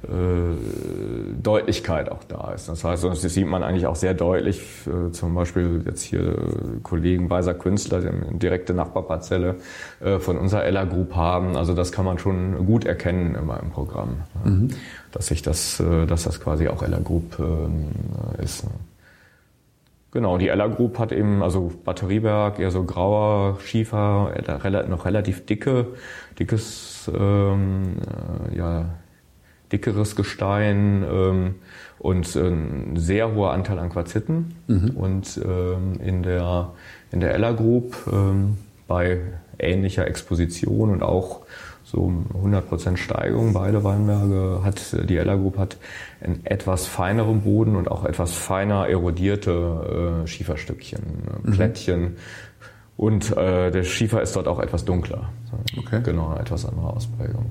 äh, Deutlichkeit auch da ist. Das heißt, das sieht man eigentlich auch sehr deutlich, äh, zum Beispiel jetzt hier äh, Kollegen Weiser Künstler, die eine direkte Nachbarparzelle äh, von unserer Ella Group haben. Also das kann man schon gut erkennen immer im Programm, mhm. dass sich das, äh, dass das quasi auch Ella Group äh, ist. Genau, die Ella Group hat eben, also Batterieberg, eher so grauer Schiefer, noch relativ dicke, dickes, ähm, ja, dickeres Gestein ähm, und ein sehr hoher Anteil an Quarziten. Mhm. Und ähm, in der, in der Ella Group ähm, bei ähnlicher Exposition und auch so hundert Prozent Steigung, beide Weinberge, hat die Ella Group hat einen etwas feineren Boden und auch etwas feiner erodierte äh, Schieferstückchen, äh, Plättchen. Mhm. Und äh, der Schiefer ist dort auch etwas dunkler. Okay. Genau, eine etwas andere Ausprägung.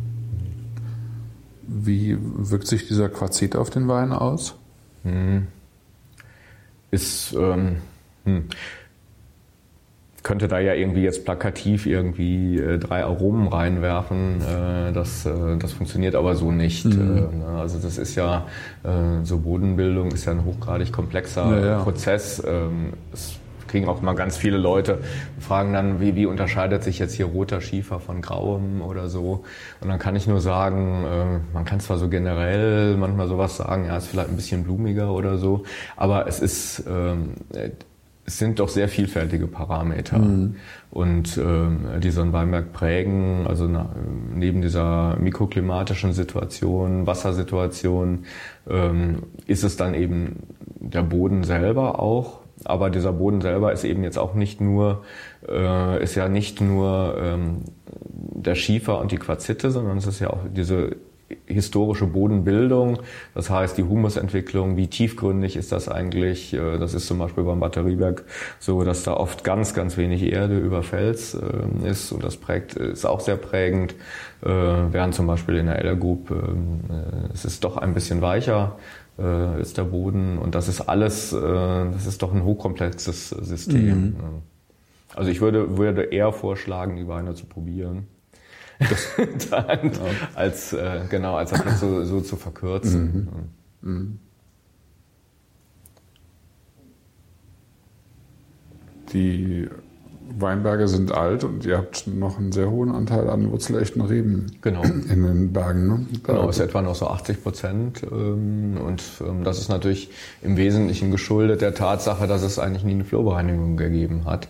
Wie wirkt sich dieser Quarzit auf den Wein aus? Hm. Ist, ähm, hm. könnte da ja irgendwie jetzt plakativ irgendwie äh, drei Aromen reinwerfen. Äh, das, äh, das funktioniert aber so nicht. Mhm. Äh, also das ist ja, äh, so Bodenbildung ist ja ein hochgradig komplexer ja, ja. Prozess. Ähm, es kriegen auch mal ganz viele Leute, fragen dann, wie, wie unterscheidet sich jetzt hier roter Schiefer von grauem oder so. Und dann kann ich nur sagen, äh, man kann zwar so generell manchmal sowas sagen, ja, ist vielleicht ein bisschen blumiger oder so, aber es ist, ähm, es sind doch sehr vielfältige Parameter. Mhm. Und ähm, die so einen Weinberg prägen, also na, neben dieser mikroklimatischen Situation, Wassersituation, ähm, ist es dann eben der Boden selber auch. Aber dieser Boden selber ist eben jetzt auch nicht nur, äh, ist ja nicht nur ähm, der Schiefer und die Quarzite, sondern es ist ja auch diese historische Bodenbildung. Das heißt, die Humusentwicklung, wie tiefgründig ist das eigentlich? Äh, das ist zum Beispiel beim Batterieberg so, dass da oft ganz, ganz wenig Erde über Fels äh, ist und das prägt, ist auch sehr prägend. Äh, während zum Beispiel in der Ella Group, äh, es ist doch ein bisschen weicher. Äh, ist der Boden und das ist alles, äh, das ist doch ein hochkomplexes System. Mhm. Also ich würde, würde eher vorschlagen, die Weine zu probieren, dann, ja. als äh, genau als das so, so zu verkürzen. Mhm. Mhm. Die Weinberge sind alt und ihr habt noch einen sehr hohen Anteil an wurzelechten Reben genau. in den Bergen. Ne? Genau, ist etwa noch so achtzig Prozent. Und das ist natürlich im Wesentlichen geschuldet der Tatsache, dass es eigentlich nie eine Flurbereinigung gegeben hat.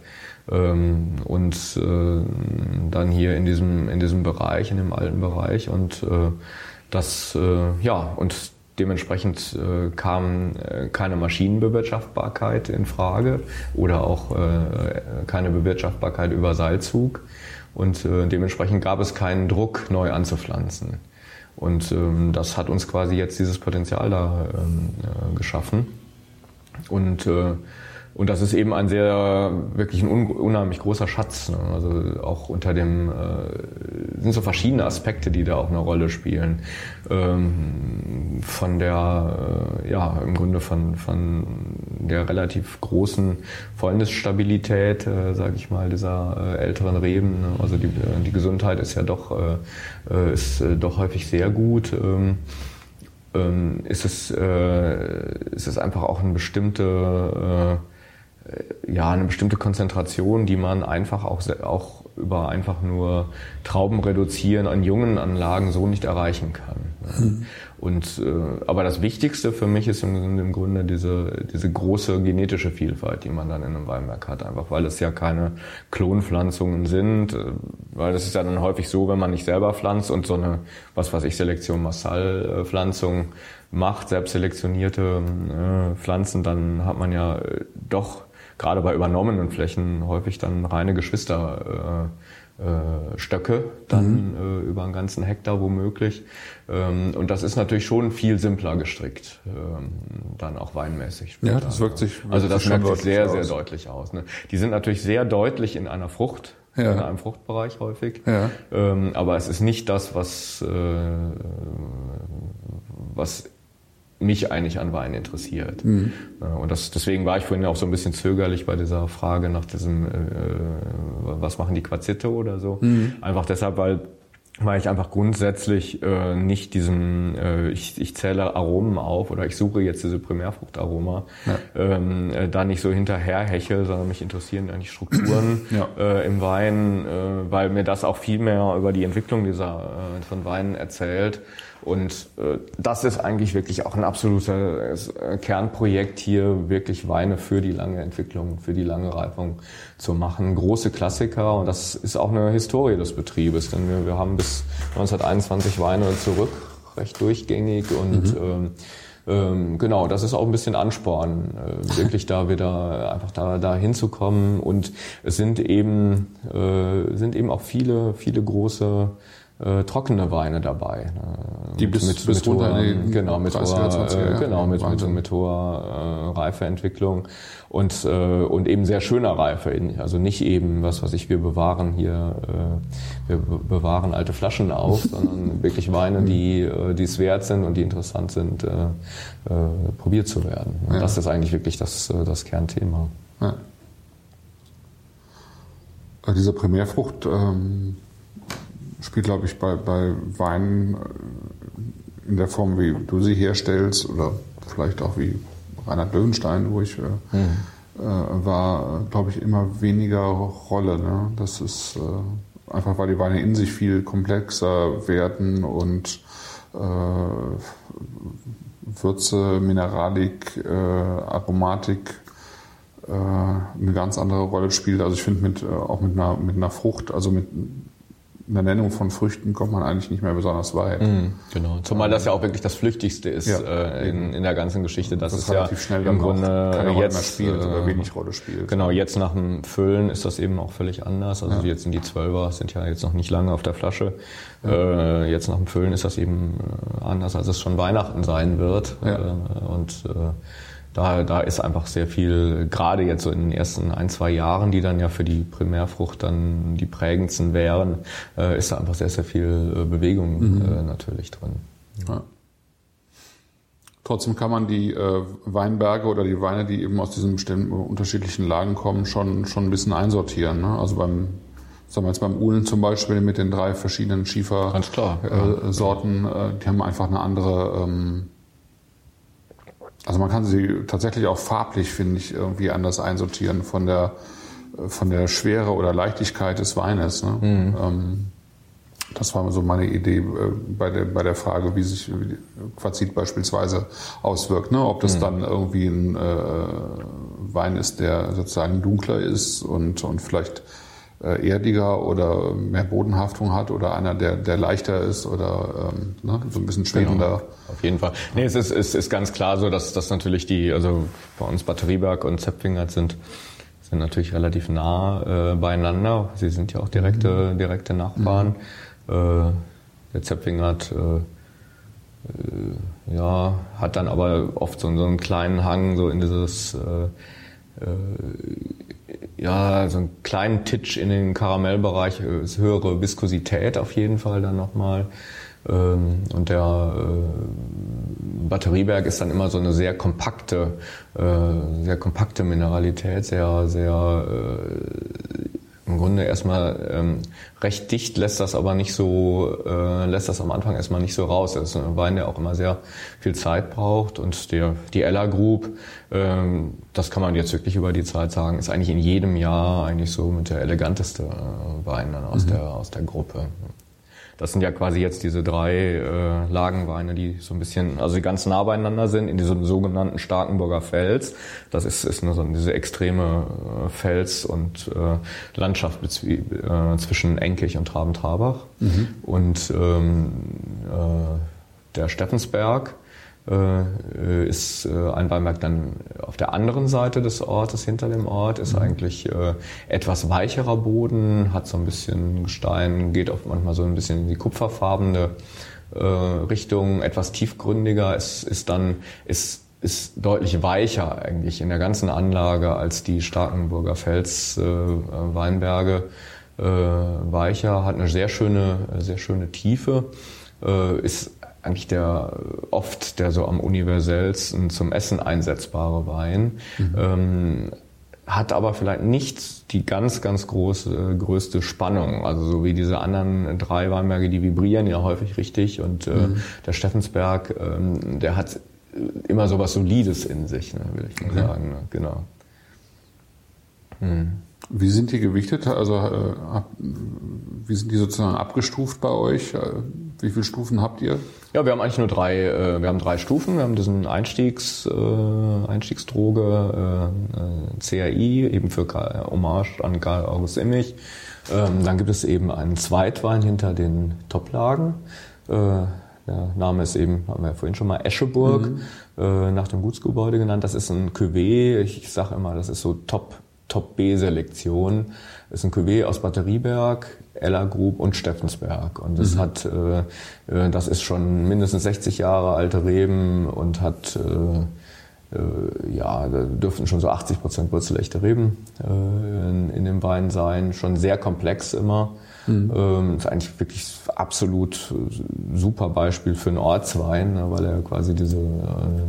Und dann hier in diesem, in diesem Bereich, in dem alten Bereich. Und das, ja, und dementsprechend äh, kam äh, keine Maschinenbewirtschaftbarkeit in Frage oder auch äh, keine Bewirtschaftbarkeit über Seilzug und äh, dementsprechend gab es keinen Druck, neu anzupflanzen. Und ähm, das hat uns quasi jetzt dieses Potenzial da ähm, äh, geschaffen. Und äh, Und das ist eben ein sehr, wirklich ein un, unheimlich großer Schatz. Ne? Also auch unter dem, äh, sind so verschiedene Aspekte, die da auch eine Rolle spielen. Ähm, von der, äh, ja, im Grunde von, von der relativ großen Fäulnisstabilität, äh, sage ich mal, dieser äh, älteren Reben. Ne? Also die, die Gesundheit ist ja doch, äh, ist äh, doch häufig sehr gut. Ähm, ähm, ist es, äh, ist es einfach auch eine bestimmte, äh, ja, eine bestimmte Konzentration, die man einfach auch, auch über einfach nur Trauben reduzieren an jungen Anlagen so nicht erreichen kann. Mhm. Und, äh, aber das Wichtigste für mich ist im, im Grunde diese, diese große genetische Vielfalt, die man dann in einem Weinberg hat. Einfach weil es ja keine Klonpflanzungen sind, äh, weil das ist ja dann häufig so, wenn man nicht selber pflanzt und so eine, was weiß ich, Selektion Massal Pflanzung macht, selbstselektionierte äh, Pflanzen, dann hat man ja äh, doch gerade bei übernommenen Flächen häufig dann reine Geschwister äh, äh, Stöcke, dann mhm. äh, über einen ganzen Hektar womöglich. Ähm, und das ist natürlich schon viel simpler gestrickt, ähm, dann auch weinmäßig. Ja, das wirkt sich wirkt Also das merkt sich sehr, aus. sehr deutlich aus. Ne? Die sind natürlich sehr deutlich in einer Frucht, ja. in einem Fruchtbereich häufig. Ja. Ähm, aber es ist nicht das, was, äh, was mich eigentlich an Wein interessiert. Mhm. Und das, deswegen war ich vorhin auch so ein bisschen zögerlich bei dieser Frage nach diesem, äh, was machen die Quarzite oder so. Mhm. Einfach deshalb, weil weil ich einfach grundsätzlich äh, nicht diesem, äh, ich, ich zähle Aromen auf oder ich suche jetzt diese Primärfruchtaroma, ja. ähm, äh, da nicht so hinterherhechel, sondern mich interessieren eigentlich Strukturen ja. äh, im Wein, äh, weil mir das auch viel mehr über die Entwicklung dieser äh, von Weinen erzählt. Und äh, das ist eigentlich wirklich auch ein absolutes äh, Kernprojekt hier, wirklich Weine für die lange Entwicklung, für die lange Reifung zu machen. Große Klassiker, und das ist auch eine Historie des Betriebes, denn wir, wir haben bis neunzehnhunderteinundzwanzig Weine zurück, recht durchgängig, und mhm. ähm, ähm, genau, das ist auch ein bisschen Ansporn, äh, wirklich da wieder einfach da, da hinzukommen. Und es sind eben, äh, sind eben auch viele, viele große Äh, trockene Weine dabei. Ne? Die bis, mit, bis mit runter hoher, in die genau, mit hoher, zwanziger, äh, genau, mit, mit, mit hoher äh, Reifeentwicklung und, äh, und eben sehr schöner Reife. Also nicht eben, was weiß ich, wir bewahren hier, äh, wir bewahren alte Flaschen auf, sondern wirklich Weine, die, äh, die es wert sind und die interessant sind, äh, äh, probiert zu werden. Und ja. das ist eigentlich wirklich das, das Kernthema. Ja. Diese Primärfrucht, ähm spielt, glaube ich, bei, bei Weinen in der Form, wie du sie herstellst, oder vielleicht auch wie Reinhard Löwenstein, wo ich äh, mhm. äh, war, glaube ich, immer weniger Rolle. Ne? Das ist äh, einfach, weil die Weine in sich viel komplexer werden und äh, Würze, Mineralik, äh, Aromatik äh, eine ganz andere Rolle spielt. Also ich finde mit äh, auch mit einer, mit einer Frucht, also mit in der Nennung von Früchten kommt man eigentlich nicht mehr besonders weit. Mm, genau. Zumal das ja auch wirklich das Flüchtigste ist ja, äh, in, in der ganzen Geschichte. Das, das ist relativ ja schnell im Grunde keine Rolle jetzt mehr spielt oder wenig Rolle spielt. Genau, jetzt nach dem Füllen ist das eben auch völlig anders. Also ja. jetzt sind die Zwölfer, sind ja jetzt noch nicht lange auf der Flasche. Ja. Äh, jetzt nach dem Füllen ist das eben anders, als es schon Weihnachten sein wird. Ja. Äh, und äh, Da, da ist einfach sehr viel, gerade jetzt so in den ersten ein, zwei Jahren, die dann ja für die Primärfrucht dann die prägendsten wären, äh, ist da einfach sehr, sehr viel äh, Bewegung mhm. äh, natürlich drin. Ja. Trotzdem kann man die äh, Weinberge oder die Weine, die eben aus diesen bestimmten unterschiedlichen Lagen kommen, schon, schon ein bisschen einsortieren. Ne? Also beim, sagen wir jetzt beim Uhlen zum Beispiel mit den drei verschiedenen Schiefersorten, äh, äh, die haben einfach eine andere... Ähm, Also man kann sie tatsächlich auch farblich, finde ich, irgendwie anders einsortieren von der von der Schwere oder Leichtigkeit des Weines. Ne? Mhm. Ähm, das war so meine Idee äh, bei der bei der Frage, wie sich wie Quarzit beispielsweise auswirkt. Ne? Ob das mhm. dann irgendwie ein äh, Wein ist, der sozusagen dunkler ist und und vielleicht äh, erdiger oder mehr Bodenhaftung hat, oder einer, der der leichter ist oder ähm, ne, so ein bisschen schwerender. Genau, auf jeden Fall. Nee, es ist, es ist ganz klar so, dass, dass natürlich die, also bei uns Batterieberg und Zöpfingert sind, sind natürlich relativ nah äh, beieinander. Sie sind ja auch direkte, mhm. direkte Nachbarn. Mhm. Äh, der Zöpfingert äh, äh, ja, hat dann aber oft so, so einen kleinen Hang so in dieses äh, ja, so einen kleinen Titch in den Karamellbereich, ist höhere Viskosität auf jeden Fall dann nochmal. Und der Batterieberg ist dann immer so eine sehr kompakte, sehr kompakte Mineralität, sehr, sehr im Grunde erstmal ähm, recht dicht, lässt das aber nicht so, äh, lässt das am Anfang erstmal nicht so raus. Das ist ein Wein, der auch immer sehr viel Zeit braucht, und der, die Ella Group, ähm, das kann man jetzt wirklich über die Zeit sagen, ist eigentlich in jedem Jahr eigentlich so mit der eleganteste äh, Wein dann aus mhm. der, aus der Gruppe. Das sind ja quasi jetzt diese drei äh, Lagenweine, die so ein bisschen, also die ganz nah beieinander sind, in diesem sogenannten Starkenburger Fels. Das ist, ist nur so diese extreme äh, Fels- und äh, Landschaft äh, zwischen Enkich und Traben-Trarbach. Mhm. Und ähm, äh, der Steffensberg äh, ist äh, ein Weinberg dann auf der anderen Seite des Ortes, hinter dem Ort, ist mhm. eigentlich äh, etwas weicherer Boden, hat so ein bisschen Gestein, geht auch manchmal so ein bisschen in die kupferfarbene äh, Richtung, etwas tiefgründiger, ist, ist dann, ist, ist deutlich weicher eigentlich in der ganzen Anlage als die Starkenburger Fels äh, Weinberge, äh, weicher, hat eine sehr schöne, sehr schöne Tiefe, äh, ist eigentlich der oft der so am universellsten zum Essen einsetzbare Wein. Mhm. Ähm, hat aber vielleicht nicht die ganz, ganz große, größte Spannung. Also so wie diese anderen drei Weinberge, die vibrieren ja häufig richtig. Und äh, mhm. der Steffensberg, ähm, der hat immer so was Solides in sich, ne, will ich mal okay. sagen. Ne? Genau. Hm. Wie sind die gewichtet? Also äh, ab, wie sind die sozusagen abgestuft bei euch? Wie viele Stufen habt ihr? Ja, wir haben eigentlich nur drei. Äh, wir haben drei Stufen. Wir haben diesen Einstiegs, äh, Einstiegsdroge, äh, C R I, eben für Karl, Hommage an Karl August Immich. Ähm, dann gibt es eben einen Zweitwein hinter den Toplagen. Äh, der Name ist eben, haben wir ja vorhin schon mal, Escheburg, mhm. äh, nach dem Gutsgebäude genannt. Das ist ein Cuvée. Ich sage immer, das ist so Top. Top-B-Selektion. Das ist ein Cuvée aus Batterieberg, Eller Grub und Steffensberg. Und das mhm. hat, äh, das ist schon mindestens sechzig Jahre alte Reben und hat, äh, äh, ja, da dürften schon so achtzig Prozent wurzelechte Reben äh, in, in dem Wein sein. Schon sehr komplex immer. Mhm. Ähm, ist eigentlich wirklich absolut super Beispiel für einen Ortswein, weil er quasi diese äh,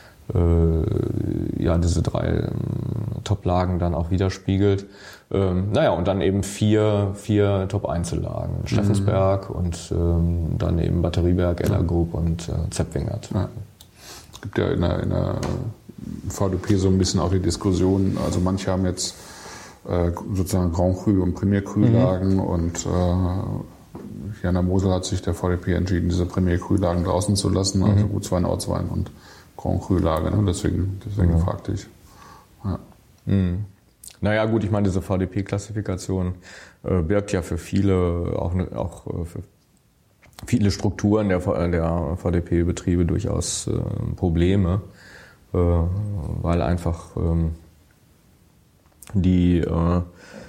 ja, diese drei ähm, Top-Lagen dann auch widerspiegelt. Ähm, naja, und dann eben vier, vier Top-Einzellagen. Mhm. Steffensberg und ähm, dann eben Batterieberg, Eller Grub und äh, Zepfingert. Ja. Es gibt ja in der, in der V D P so ein bisschen auch die Diskussion, also manche haben jetzt äh, sozusagen Grand Cru und Premier Cru-Lagen mhm. und äh, hier an der Mosel hat sich der V D P entschieden, diese Premier Cru-Lagen draußen zu lassen, also mhm. Gutswein, Ortswein und Grand Cru-Lage, ne? deswegen, deswegen ja. fragte ich. Ja. Mhm. Naja gut, ich meine, diese V D P-Klassifikation äh, birgt ja für viele, auch, ne, auch äh, für viele Strukturen der, der V D P-Betriebe durchaus äh, Probleme, äh, weil einfach ähm, die äh,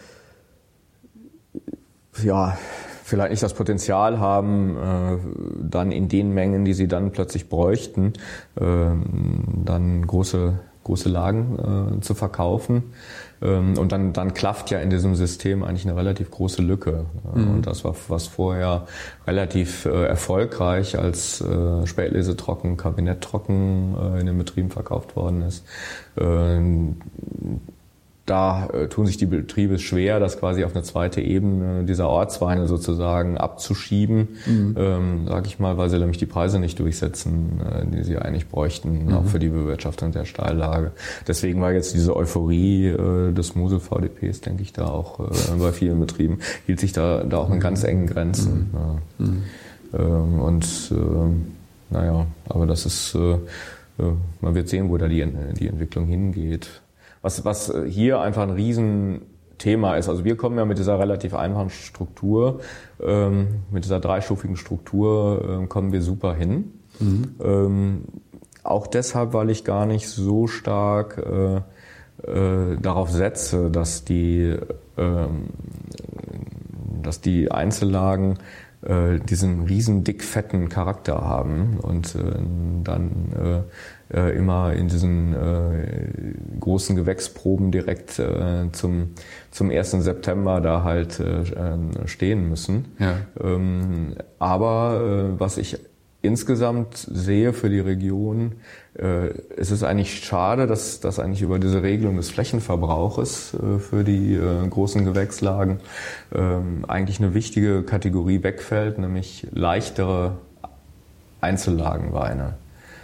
ja vielleicht nicht das Potenzial haben, äh, dann in den Mengen, die sie dann plötzlich bräuchten, äh, dann große große Lagen äh, zu verkaufen. Ähm, und dann dann klafft ja in diesem System eigentlich eine relativ große Lücke. Mhm. Und das war, was vorher relativ äh, erfolgreich als äh, Spätlese trocken, Kabinett trocken äh, in den Betrieben verkauft worden ist. Ähm, Da äh, tun sich die Betriebe schwer, das quasi auf eine zweite Ebene dieser Ortsweine sozusagen abzuschieben, mhm. ähm, sage ich mal, weil sie nämlich die Preise nicht durchsetzen, äh, die sie eigentlich bräuchten, mhm. auch für die Bewirtschaftung der Steillage. Deswegen war jetzt diese Euphorie äh, des Mosel-V D Ps, denke ich, da auch äh, bei vielen Betrieben, hielt sich da, da auch in ganz engen Grenzen. Mhm. Ja. Mhm. Ähm, und äh, naja, aber das ist, äh, äh, man wird sehen, wo da die, die Entwicklung hingeht. Was, was hier einfach ein Riesenthema ist. Also wir kommen ja mit dieser relativ einfachen Struktur, ähm, mit dieser dreistufigen Struktur ähm, kommen wir super hin. Mhm. Ähm, auch deshalb, weil ich gar nicht so stark äh, äh, darauf setze, dass die, ähm, dass die Einzellagen äh, diesen riesen dick fetten Charakter haben und äh, dann äh, immer in diesen äh, großen Gewächsproben direkt äh, zum zum ersten September da halt äh, stehen müssen. Ja. Ähm, aber äh, was ich insgesamt sehe für die Region, äh, es ist eigentlich schade, dass dass eigentlich über diese Regelung des Flächenverbrauches äh, für die äh, großen Gewächslagen äh, eigentlich eine wichtige Kategorie wegfällt, nämlich leichtere Einzellagenweine.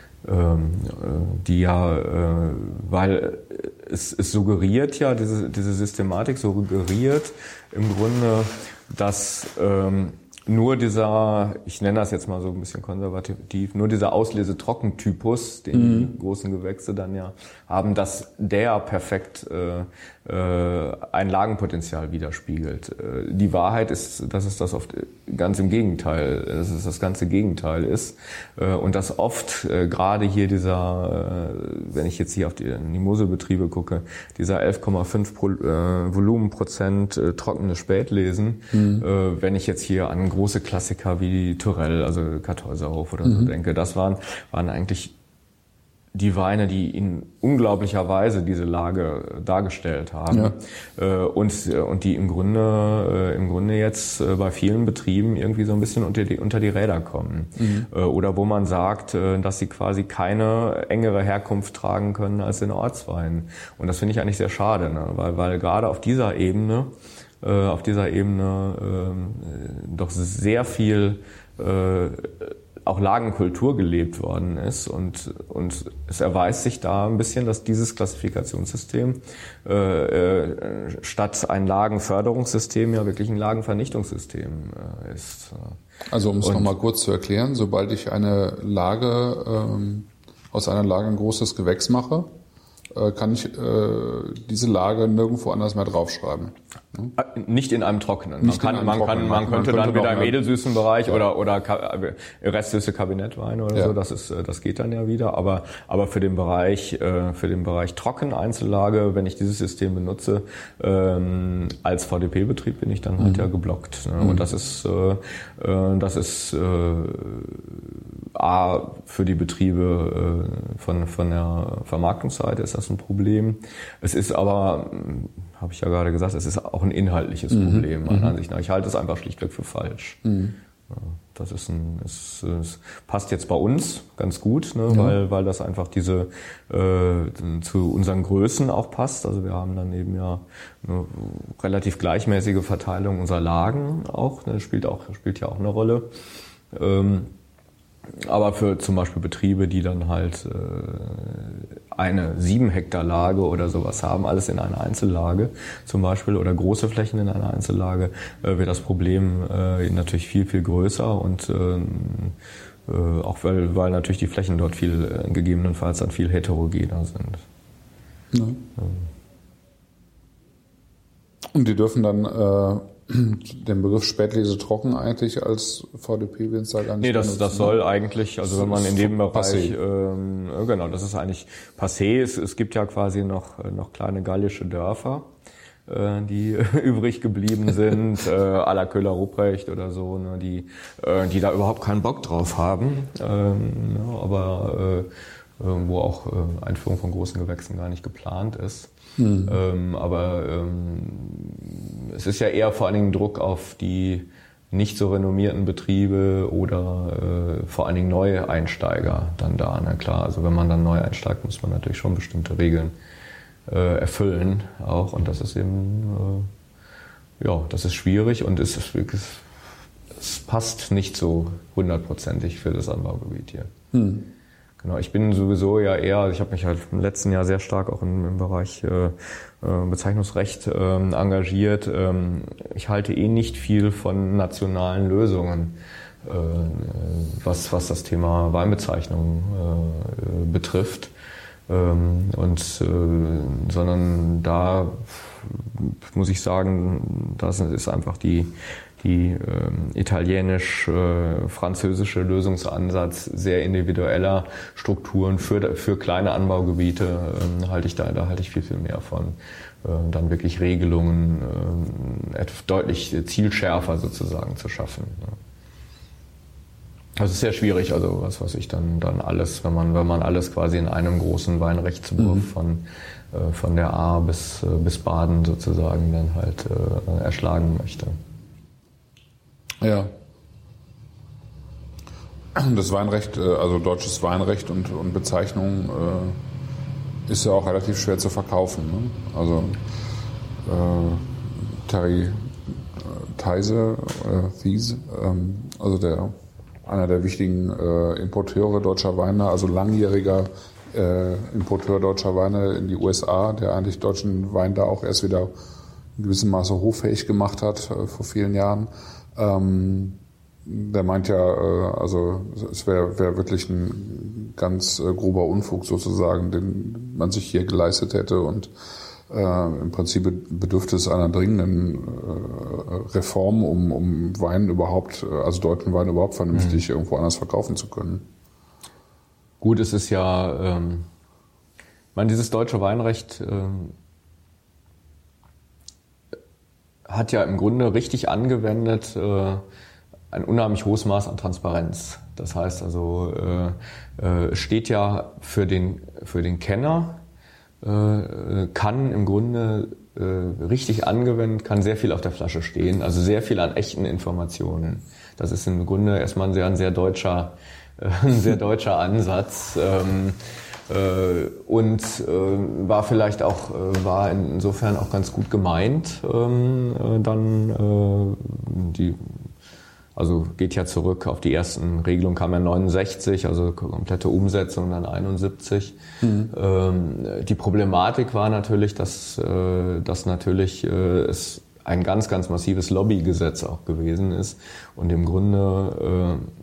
Die ja, weil es, es suggeriert ja, diese, diese Systematik suggeriert im Grunde, dass ähm, nur dieser, ich nenne das jetzt mal so ein bisschen konservativ, nur dieser Auslese-Trockentypus, den mhm. die großen Gewächse dann ja haben, dass der perfekt äh, äh, ein Lagenpotenzial widerspiegelt. Äh, die Wahrheit ist, dass es das oft ganz im Gegenteil, dass es das ganze Gegenteil ist äh, und dass oft äh, gerade hier dieser, äh, wenn ich jetzt hier auf die, die Moselbetriebe gucke, dieser elf Komma fünf Pro, äh, Volumenprozent äh, trockene Spätlesen, mhm. äh, wenn ich jetzt hier an große Klassiker wie Tyrrell, also Kartäuserhof oder mhm. so denke, das waren, waren eigentlich die Weine, die in unglaublicher Weise diese Lage dargestellt haben, ja. und und die im Grunde im Grunde jetzt bei vielen Betrieben irgendwie so ein bisschen unter die unter die Räder kommen, mhm. oder wo man sagt, dass sie quasi keine engere Herkunft tragen können als in Ortsweinen, und das finde ich eigentlich sehr schade, ne? weil weil gerade auf dieser Ebene auf dieser Ebene äh, doch sehr viel äh, auch Lagenkultur gelebt worden ist, und und es erweist sich da ein bisschen, dass dieses Klassifikationssystem äh, äh, statt ein Lagenförderungssystem ja wirklich ein Lagenvernichtungssystem äh, ist. Also um es nochmal kurz zu erklären, sobald ich eine Lage ähm, aus einer Lage ein großes Gewächs mache, äh, kann ich äh, diese Lage nirgendwo anders mehr draufschreiben. Hm? Nicht in einem trockenen. Nicht man, kann, in einem man, trockenen. Kann, man, man könnte man dann wieder im edelsüßen Bereich ja. oder oder restsüße Kabinettweine oder ja. so, das ist das geht dann ja wieder. Aber aber für den Bereich äh, für den Bereich Trocken Einzellage, wenn ich dieses System benutze, ähm, als V D P-Betrieb bin ich dann halt mhm. ja geblockt. Ne? Mhm. Und das ist äh, das ist äh, A, für die Betriebe äh, von von der Vermarktungsseite ist das ein Problem. Es ist aber, habe ich ja gerade gesagt, es ist auch ein inhaltliches mhm. Problem meiner mhm. Ansicht nach. Ich halte es einfach schlichtweg für falsch. Mhm. Das ist ein, es, es passt jetzt bei uns ganz gut, ne, ja. weil weil das einfach diese äh, zu unseren Größen auch passt. Also wir haben dann eben ja eine relativ gleichmäßige Verteilung unserer Lagen auch. Ne, spielt auch spielt ja auch eine Rolle. Ähm, Aber für zum Beispiel Betriebe, die dann halt äh, eine sieben Hektar Lage oder sowas haben, alles in einer Einzellage zum Beispiel, oder große Flächen in einer Einzellage, äh, wird das Problem äh, natürlich viel, viel größer, und äh, äh, auch weil, weil natürlich die Flächen dort viel äh, gegebenenfalls dann viel heterogener sind. Ja. Ähm. Und die dürfen dann äh den Begriff Spätlese trocken eigentlich als V D P-Winzer gar nicht Nee, das, benutzen, das soll eigentlich, also wenn man in dem Bereich, passé. Ähm, genau, das ist eigentlich passé. Es, es gibt ja quasi noch, noch kleine gallische Dörfer, äh, die übrig geblieben sind, äh, à la Köhler-Ruprecht oder so, ne, die, äh, die da überhaupt keinen Bock drauf haben, ähm, ja, aber äh, wo auch äh, Einführung von großen Gewächsen gar nicht geplant ist. Mhm. Ähm, aber ähm, es ist ja eher vor allen Dingen Druck auf die nicht so renommierten Betriebe oder äh, vor allen Dingen neue Einsteiger dann da. Na klar, also wenn man dann neu einsteigt, muss man natürlich schon bestimmte Regeln äh, erfüllen auch, und das ist eben, äh, ja, das ist schwierig, und es ist wirklich, es passt nicht so hundertprozentig für das Anbaugebiet hier. Mhm. Genau, ich bin sowieso ja eher, ich habe mich halt im letzten Jahr sehr stark auch im, im Bereich äh, Bezeichnungsrecht äh, engagiert. Ähm, ich halte eh nicht viel von nationalen Lösungen, äh, was, was das Thema Weinbezeichnung äh, betrifft. Ähm, und äh, sondern da muss ich sagen, das ist einfach die die ähm, italienisch-französische äh, Lösungsansatz sehr individueller Strukturen für für kleine Anbaugebiete ähm, halte ich da da halte ich viel viel mehr von, äh, dann wirklich Regelungen äh, deutlich zielschärfer sozusagen zu schaffen. Ja. Das ist sehr schwierig, also was was ich dann dann alles, wenn man wenn man alles quasi in einem großen Weinrechtswurf mhm. von äh, von der A bis äh, bis Baden sozusagen dann halt äh, erschlagen möchte. Ja. Das Weinrecht, also deutsches Weinrecht und, und Bezeichnung äh, ist ja auch relativ schwer zu verkaufen. Ne? Also äh, Terry Theise, äh, Thies, ähm, also der einer der wichtigen äh, Importeure deutscher Weine, also langjähriger äh, Importeur deutscher Weine in die U S A, der eigentlich deutschen Wein da auch erst wieder in gewissem Maße hoffähig gemacht hat äh, vor vielen Jahren. Ähm, der meint ja, äh, also es wäre wär wirklich ein ganz äh, grober Unfug sozusagen, den man sich hier geleistet hätte, und äh, im Prinzip bedürfte es einer dringenden äh, Reform, um, um Wein überhaupt, also deutschen Wein überhaupt vernünftig mhm. irgendwo anders verkaufen zu können. Gut, es ist ja, ähm, ich meine, dieses deutsche Weinrecht ähm, hat ja im Grunde richtig angewendet, äh, ein unheimlich hohes Maß an Transparenz. Das heißt also, äh, äh, steht ja für den, für den Kenner, äh, kann im Grunde äh, richtig angewendet, kann sehr viel auf der Flasche stehen, also sehr viel an echten Informationen. Das ist im Grunde erstmal ein sehr, ein sehr deutscher, äh, ein sehr deutscher Ansatz. Ähm, äh, und äh, war vielleicht auch, äh, war insofern auch ganz gut gemeint, ähm, äh, dann äh, die Also geht ja zurück auf die ersten Regelungen, kam ja neunundsechzig, also komplette Umsetzung dann einundsiebzig. Mhm. Ähm, die Problematik war natürlich, dass, äh, dass natürlich äh, es ein ganz, ganz massives Lobbygesetz auch gewesen ist und im Grunde äh,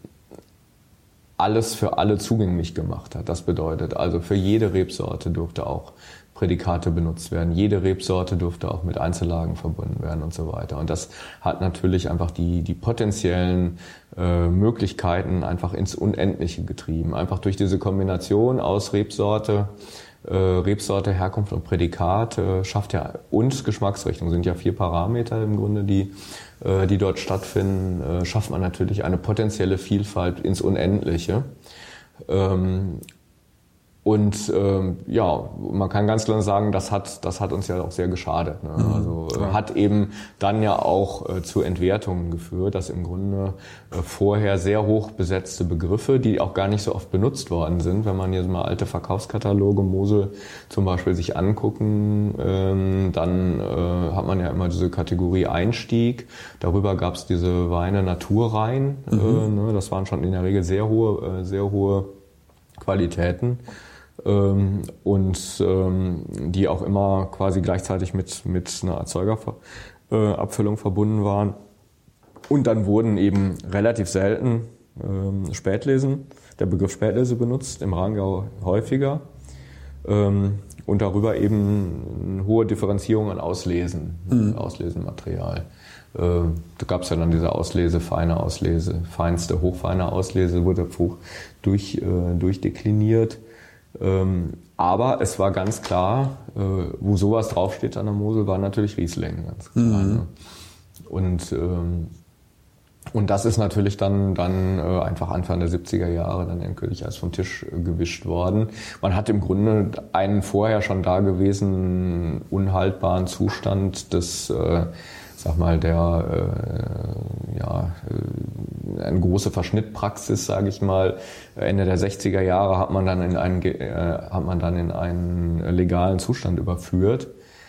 alles für alle zugänglich gemacht hat. Das bedeutet also, für jede Rebsorte durfte auch Prädikate benutzt werden. Jede Rebsorte durfte auch mit Einzellagen verbunden werden und so weiter. Und das hat natürlich einfach die, die potenziellen äh, Möglichkeiten einfach ins Unendliche getrieben. Einfach durch diese Kombination aus Rebsorte, äh, Rebsorte, Herkunft und Prädikat äh, schafft ja, und Geschmacksrichtung sind ja vier Parameter im Grunde, die, äh, die dort stattfinden, äh, schafft man natürlich eine potenzielle Vielfalt ins Unendliche. Ähm, Und ähm, ja, man kann ganz klar sagen, das hat das hat uns ja auch sehr geschadet. Ne? Mhm, also äh, hat eben dann ja auch äh, zu Entwertungen geführt, dass im Grunde äh, vorher sehr hoch besetzte Begriffe, die auch gar nicht so oft benutzt worden sind, wenn man jetzt mal alte Verkaufskataloge Mosel zum Beispiel sich angucken, ähm, dann äh, hat man ja immer diese Kategorie Einstieg. Darüber gab es diese Weine naturrein. Mhm. Äh, ne? Das waren schon in der Regel sehr hohe, äh, sehr hohe Qualitäten. Ähm, und ähm, die auch immer quasi gleichzeitig mit, mit einer Erzeugerabfüllung äh, verbunden waren. Und dann wurden eben relativ selten ähm, Spätlesen, der Begriff Spätlese benutzt, im Rheingau häufiger. Ähm, und darüber eben eine hohe Differenzierung an Auslesen, mhm. Auslesenmaterial. Äh, da gab es ja dann diese Auslese, feine Auslese, feinste, hochfeine Auslese, wurde durch, äh, durchdekliniert. Ähm, aber es war ganz klar, äh, wo sowas draufsteht an der Mosel, war natürlich Riesling, ganz klar. Mhm. Ne? Und, ähm, und das ist natürlich dann, dann äh, einfach Anfang der siebziger Jahre dann endgültig als vom Tisch äh, gewischt worden. Man hat im Grunde einen vorher schon da gewesenen unhaltbaren Zustand des äh, sag mal, der, äh, ja, äh, eine große Verschnittpraxis, sage ich mal. Ende der sechziger Jahre hat man dann in einen, äh, hat man dann in einen legalen Zustand überführt.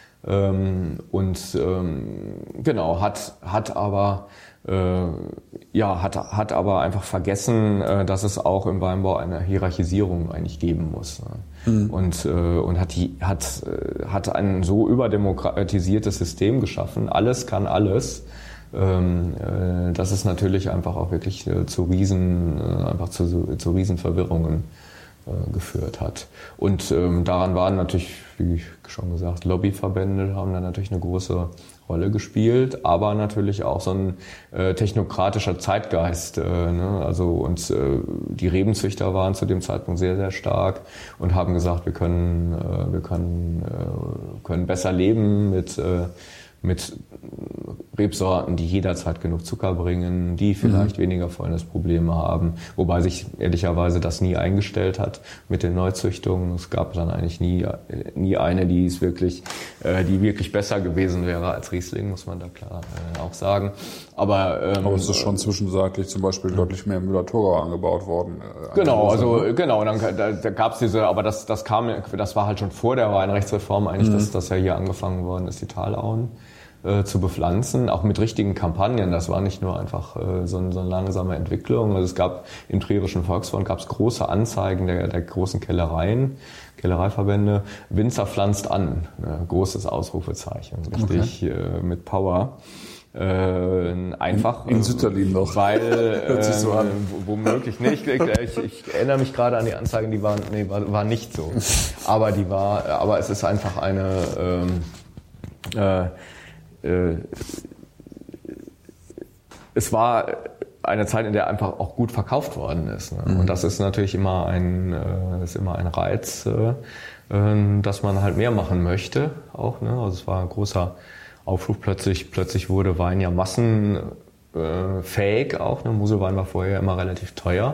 Ähm, und, ähm, genau, hat, hat aber, äh, ja, hat, hat aber einfach vergessen, äh, dass es auch im Weinbau eine Hierarchisierung eigentlich geben muss. Ne? Mhm. Und, äh, und hat, die, hat, äh, hat ein so überdemokratisiertes System geschaffen. Alles kann alles. Ähm, äh, dass es natürlich einfach auch wirklich äh, zu Riesen, äh, einfach zu, zu Riesenverwirrungen äh, geführt hat. Und ähm, daran waren natürlich, wie schon gesagt, Lobbyverbände haben da natürlich eine große Rolle gespielt, aber natürlich auch so ein äh, technokratischer Zeitgeist. Äh, ne? Also und äh, die Rebenzüchter waren zu dem Zeitpunkt sehr, sehr stark und haben gesagt, wir können, äh, wir können, äh, können besser leben mit äh, mit Rebsorten, die jederzeit genug Zucker bringen, die vielleicht mhm. weniger Fäulnisprobleme haben, wobei sich ehrlicherweise das nie eingestellt hat mit den Neuzüchtungen. Es gab dann eigentlich nie, nie eine, die es wirklich, äh, die wirklich besser gewesen wäre als Riesling, muss man da klar äh, auch sagen. Aber, ähm, Aber es ist schon zwischenzeitlich zum Beispiel äh, deutlich mehr im Müller-Thurgau angebaut worden. Äh, genau, also genau, dann da, da gab es diese, aber das, das kam, das war halt schon vor der Weinrechtsreform eigentlich, mhm. dass das ja hier angefangen worden ist, die Talauen äh, zu bepflanzen, auch mit richtigen Kampagnen. Das war nicht nur einfach äh, so, so eine langsame Entwicklung. Also es gab im Trierischen Volksfront gab es große Anzeigen der, der großen Kellereien, Kellereiverbände. Winzer pflanzt an, ne, großes Ausrufezeichen, richtig okay. äh, mit Power. Äh, einfach. In, in Sütterlin noch. Weil, äh, so womöglich nicht. Ich, ich, ich erinnere mich gerade an die Anzeigen, die waren, nee, war, war nicht so. Aber die war, aber es ist einfach eine, ähm, äh, äh, es war eine Zeit, in der einfach auch gut verkauft worden ist. Ne? Mhm. Und das ist natürlich immer ein, äh, ist immer ein Reiz, äh, dass man halt mehr machen möchte, auch, ne? Also es war ein großer Aufruf, plötzlich, plötzlich wurde Wein ja Massen, äh, fähig auch. Ne? Moselwein war vorher immer relativ teuer.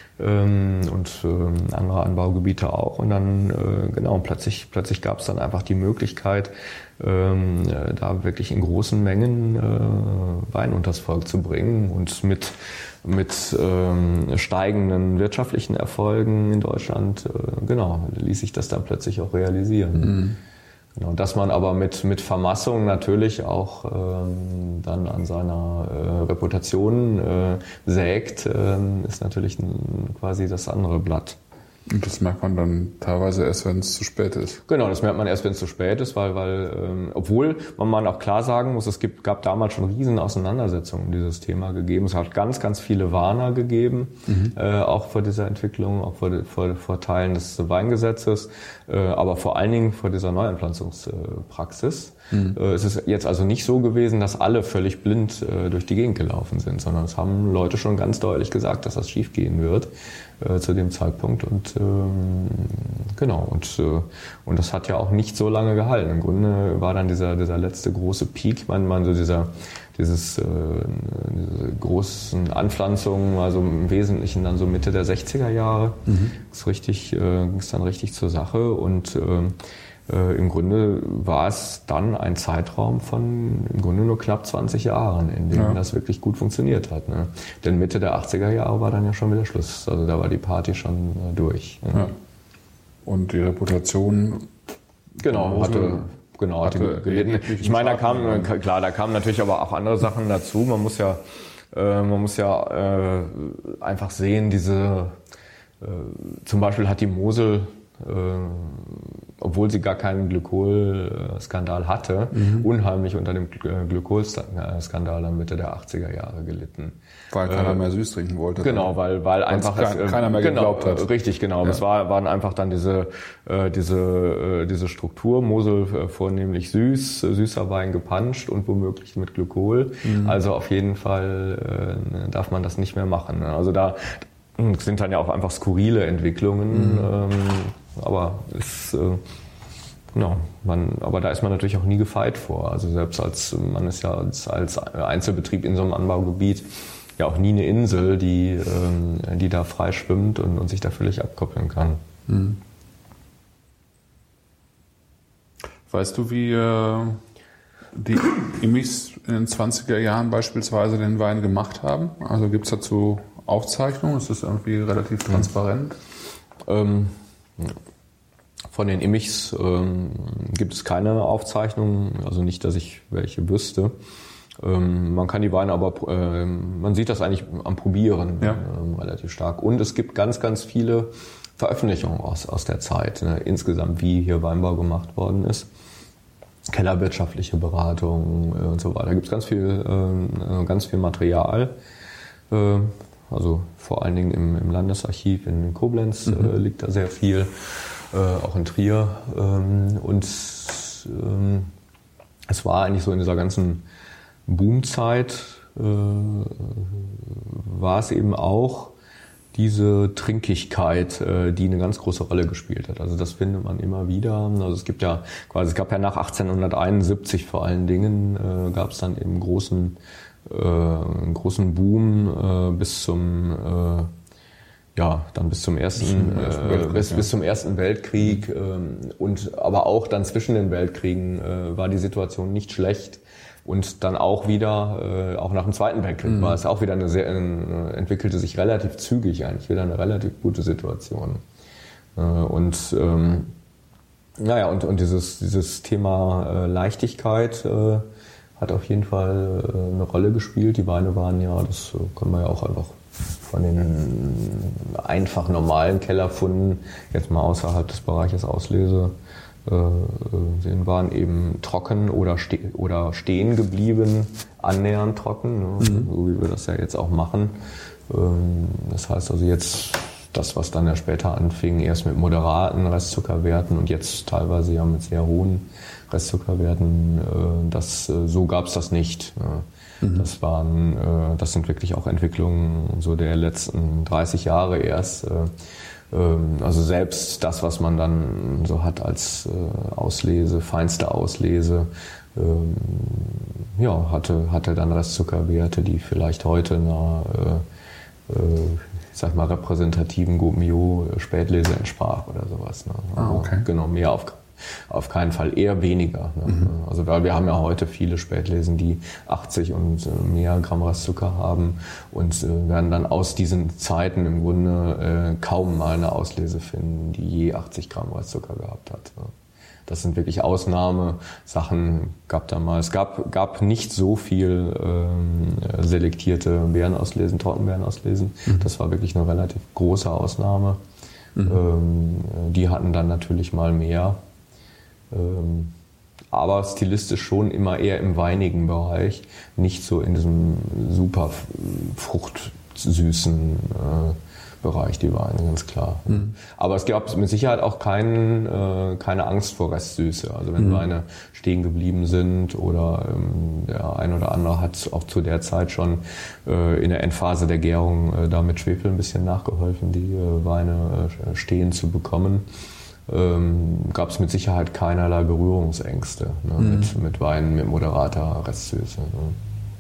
Und äh, andere Anbaugebiete auch. Und dann, äh, genau, plötzlich, plötzlich gab es dann einfach die Möglichkeit, ähm, äh, da wirklich in großen Mengen äh, Wein unters Volk zu bringen. Und mit, mit ähm, steigenden wirtschaftlichen Erfolgen in Deutschland, äh, genau, ließ sich das dann plötzlich auch realisieren. Mhm. Genau, dass man aber mit, mit Vermassung natürlich auch ähm, dann an seiner äh, Reputation äh, sägt, äh, ist natürlich ein, quasi das andere Blatt. Und das merkt man dann teilweise erst, wenn es zu spät ist. Genau, das merkt man erst, wenn es zu spät ist, weil, weil ähm, obwohl man auch klar sagen muss, es gibt, gab damals schon riesen Auseinandersetzungen um dieses Thema gegeben. Es hat ganz, ganz viele Warner gegeben, mhm. äh, auch vor dieser Entwicklung, auch vor, vor, vor Teilen des Weingesetzes, äh, aber vor allen Dingen vor dieser Neuanpflanzungspraxis. Mhm. Äh, es ist jetzt also nicht so gewesen, dass alle völlig blind äh, durch die Gegend gelaufen sind, sondern es haben Leute schon ganz deutlich gesagt, dass das schiefgehen wird. Zu dem Zeitpunkt und ähm, genau und äh, und das hat ja auch nicht so lange gehalten. Im Grunde war dann dieser dieser letzte große Peak, man man so dieser dieses äh, diese großen Anpflanzungen, also im Wesentlichen dann so Mitte der sechziger Jahre, mhm. ist richtig äh, ging es dann richtig zur Sache und äh, Äh, Im Grunde war es dann ein Zeitraum von im Grunde nur knapp zwanzig Jahren, in dem ja. das wirklich gut funktioniert hat. Ne? Denn Mitte der achtziger Jahre war dann ja schon wieder Schluss. Also da war die Party schon äh, durch. Ne? Ja. Und die Reputation genau hatte genau hatte gelitten. Ich meine, da kam klar, da kamen natürlich aber auch andere Sachen dazu. Man muss ja äh, man muss ja äh, einfach sehen, diese äh, zum Beispiel hat die Mosel Äh, obwohl sie gar keinen Glykol-Skandal hatte, mhm. unheimlich unter dem Glykol-Skandal dann Mitte der achtziger Jahre gelitten. Weil keiner äh, mehr süß trinken wollte. Genau, weil weil einfach kein, es, keiner mehr genau, geglaubt hat. Richtig, genau. Ja. Es war, waren einfach dann diese äh, diese äh, diese Struktur, Mosel äh, vornehmlich süß, äh, süßer Wein gepanscht und womöglich mit Glykol. Mhm. Also auf jeden Fall äh, darf man das nicht mehr machen. Also da sind dann ja auch einfach skurrile Entwicklungen. Mhm. Ähm, aber es, äh, genau, man, aber da ist man natürlich auch nie gefeit vor. Also selbst als man ist ja als, als Einzelbetrieb in so einem Anbaugebiet ja auch nie eine Insel, die, ähm, die da frei schwimmt und, und sich da völlig abkoppeln kann. Mhm. Weißt du, wie äh, die Immichs in den zwanziger Jahren beispielsweise den Wein gemacht haben? Also gibt es dazu Aufzeichnungen? Ist das irgendwie relativ transparent? Ähm, von den Immichs ähm, gibt es keine Aufzeichnungen, also nicht, dass ich welche wüsste. Ähm, man kann die Weine aber, äh, man sieht das eigentlich am Probieren ja. ähm, relativ stark. Und es gibt ganz, ganz viele Veröffentlichungen aus, aus der Zeit, ne? Insgesamt, wie hier Weinbau gemacht worden ist. Kellerwirtschaftliche Beratung äh, und so weiter. Da gibt es ganz viel, äh, ganz viel Material. Äh, Also vor allen Dingen im, im Landesarchiv in Koblenz mhm. äh, liegt da sehr viel, äh, auch in Trier. Ähm, und ähm, es war eigentlich so in dieser ganzen Boomzeit, äh, war es eben auch diese Trinkigkeit, äh, die eine ganz große Rolle gespielt hat. Also das findet man immer wieder. Also es gibt ja quasi, es gab ja nach achtzehnhunderteinundsiebzig vor allen Dingen, äh, gab es dann eben großen einen großen Boom äh, bis zum äh, ja dann bis zum ersten äh, bis, bis zum ersten Weltkrieg äh, und aber auch dann zwischen den Weltkriegen äh, war die Situation nicht schlecht und dann auch wieder äh, auch nach dem Zweiten Weltkrieg mhm. war es auch wieder eine sehr äh, entwickelte sich relativ zügig eigentlich wieder eine relativ gute Situation äh, und ähm, naja und und dieses dieses Thema äh, Leichtigkeit äh, hat auf jeden Fall äh, eine Rolle gespielt. Die Weine waren ja, das äh, können wir ja auch einfach von den einfach normalen Kellerfunden, jetzt mal außerhalb des Bereiches Auslese, äh, sehen, waren eben trocken oder, ste oder stehen geblieben, annähernd trocken, ne? Mhm. So wie wir das ja jetzt auch machen. Ähm, das heißt also jetzt das, was dann ja später anfing, erst mit moderaten Restzuckerwerten und jetzt teilweise ja mit sehr hohen Restzuckerwerten, das, so gab es das nicht. Mhm. Das waren, das sind wirklich auch Entwicklungen so der letzten dreißig Jahre erst. Also selbst das, was man dann so hat als Auslese, feinste Auslese, ähm, ja, hatte, hatte dann Restzuckerwerte, die vielleicht heute einer äh, äh, ich sag mal, repräsentativen Gomio-Spätlese entsprach oder sowas. Ne? Ah, okay. Genau, mehr auf, auf keinen Fall, eher weniger. Ne? Mhm. Also weil wir haben ja heute viele Spätlesen, die achtzig und mehr Gramm Restzucker haben und äh, werden dann aus diesen Zeiten im Grunde äh, kaum mal eine Auslese finden, die je achtzig Gramm Restzucker gehabt hat. Ne? Das sind wirklich Ausnahmesachen, gab da mal. Es gab, gab nicht so viel ähm, selektierte Beerenauslesen, Trockenbeerenauslesen. Mhm. Das war wirklich eine relativ große Ausnahme. Mhm. Ähm, die hatten dann natürlich mal mehr. Ähm, aber stilistisch schon immer eher im weinigen Bereich, nicht so in diesem super fruchtsüßen äh, Bereich, die Weine, ganz klar. Mhm. Aber es gab mit Sicherheit auch kein, äh, keine Angst vor Restsüße. Also wenn mhm. Weine stehen geblieben sind oder ähm, der ein oder andere hat auch zu der Zeit schon äh, in der Endphase der Gärung äh, da mit Schwefel ein bisschen nachgeholfen, die äh, Weine äh, stehen zu bekommen, ähm, gab es mit Sicherheit keinerlei Berührungsängste ne, mhm. mit, mit Weinen mit moderater Restsüße. Ne.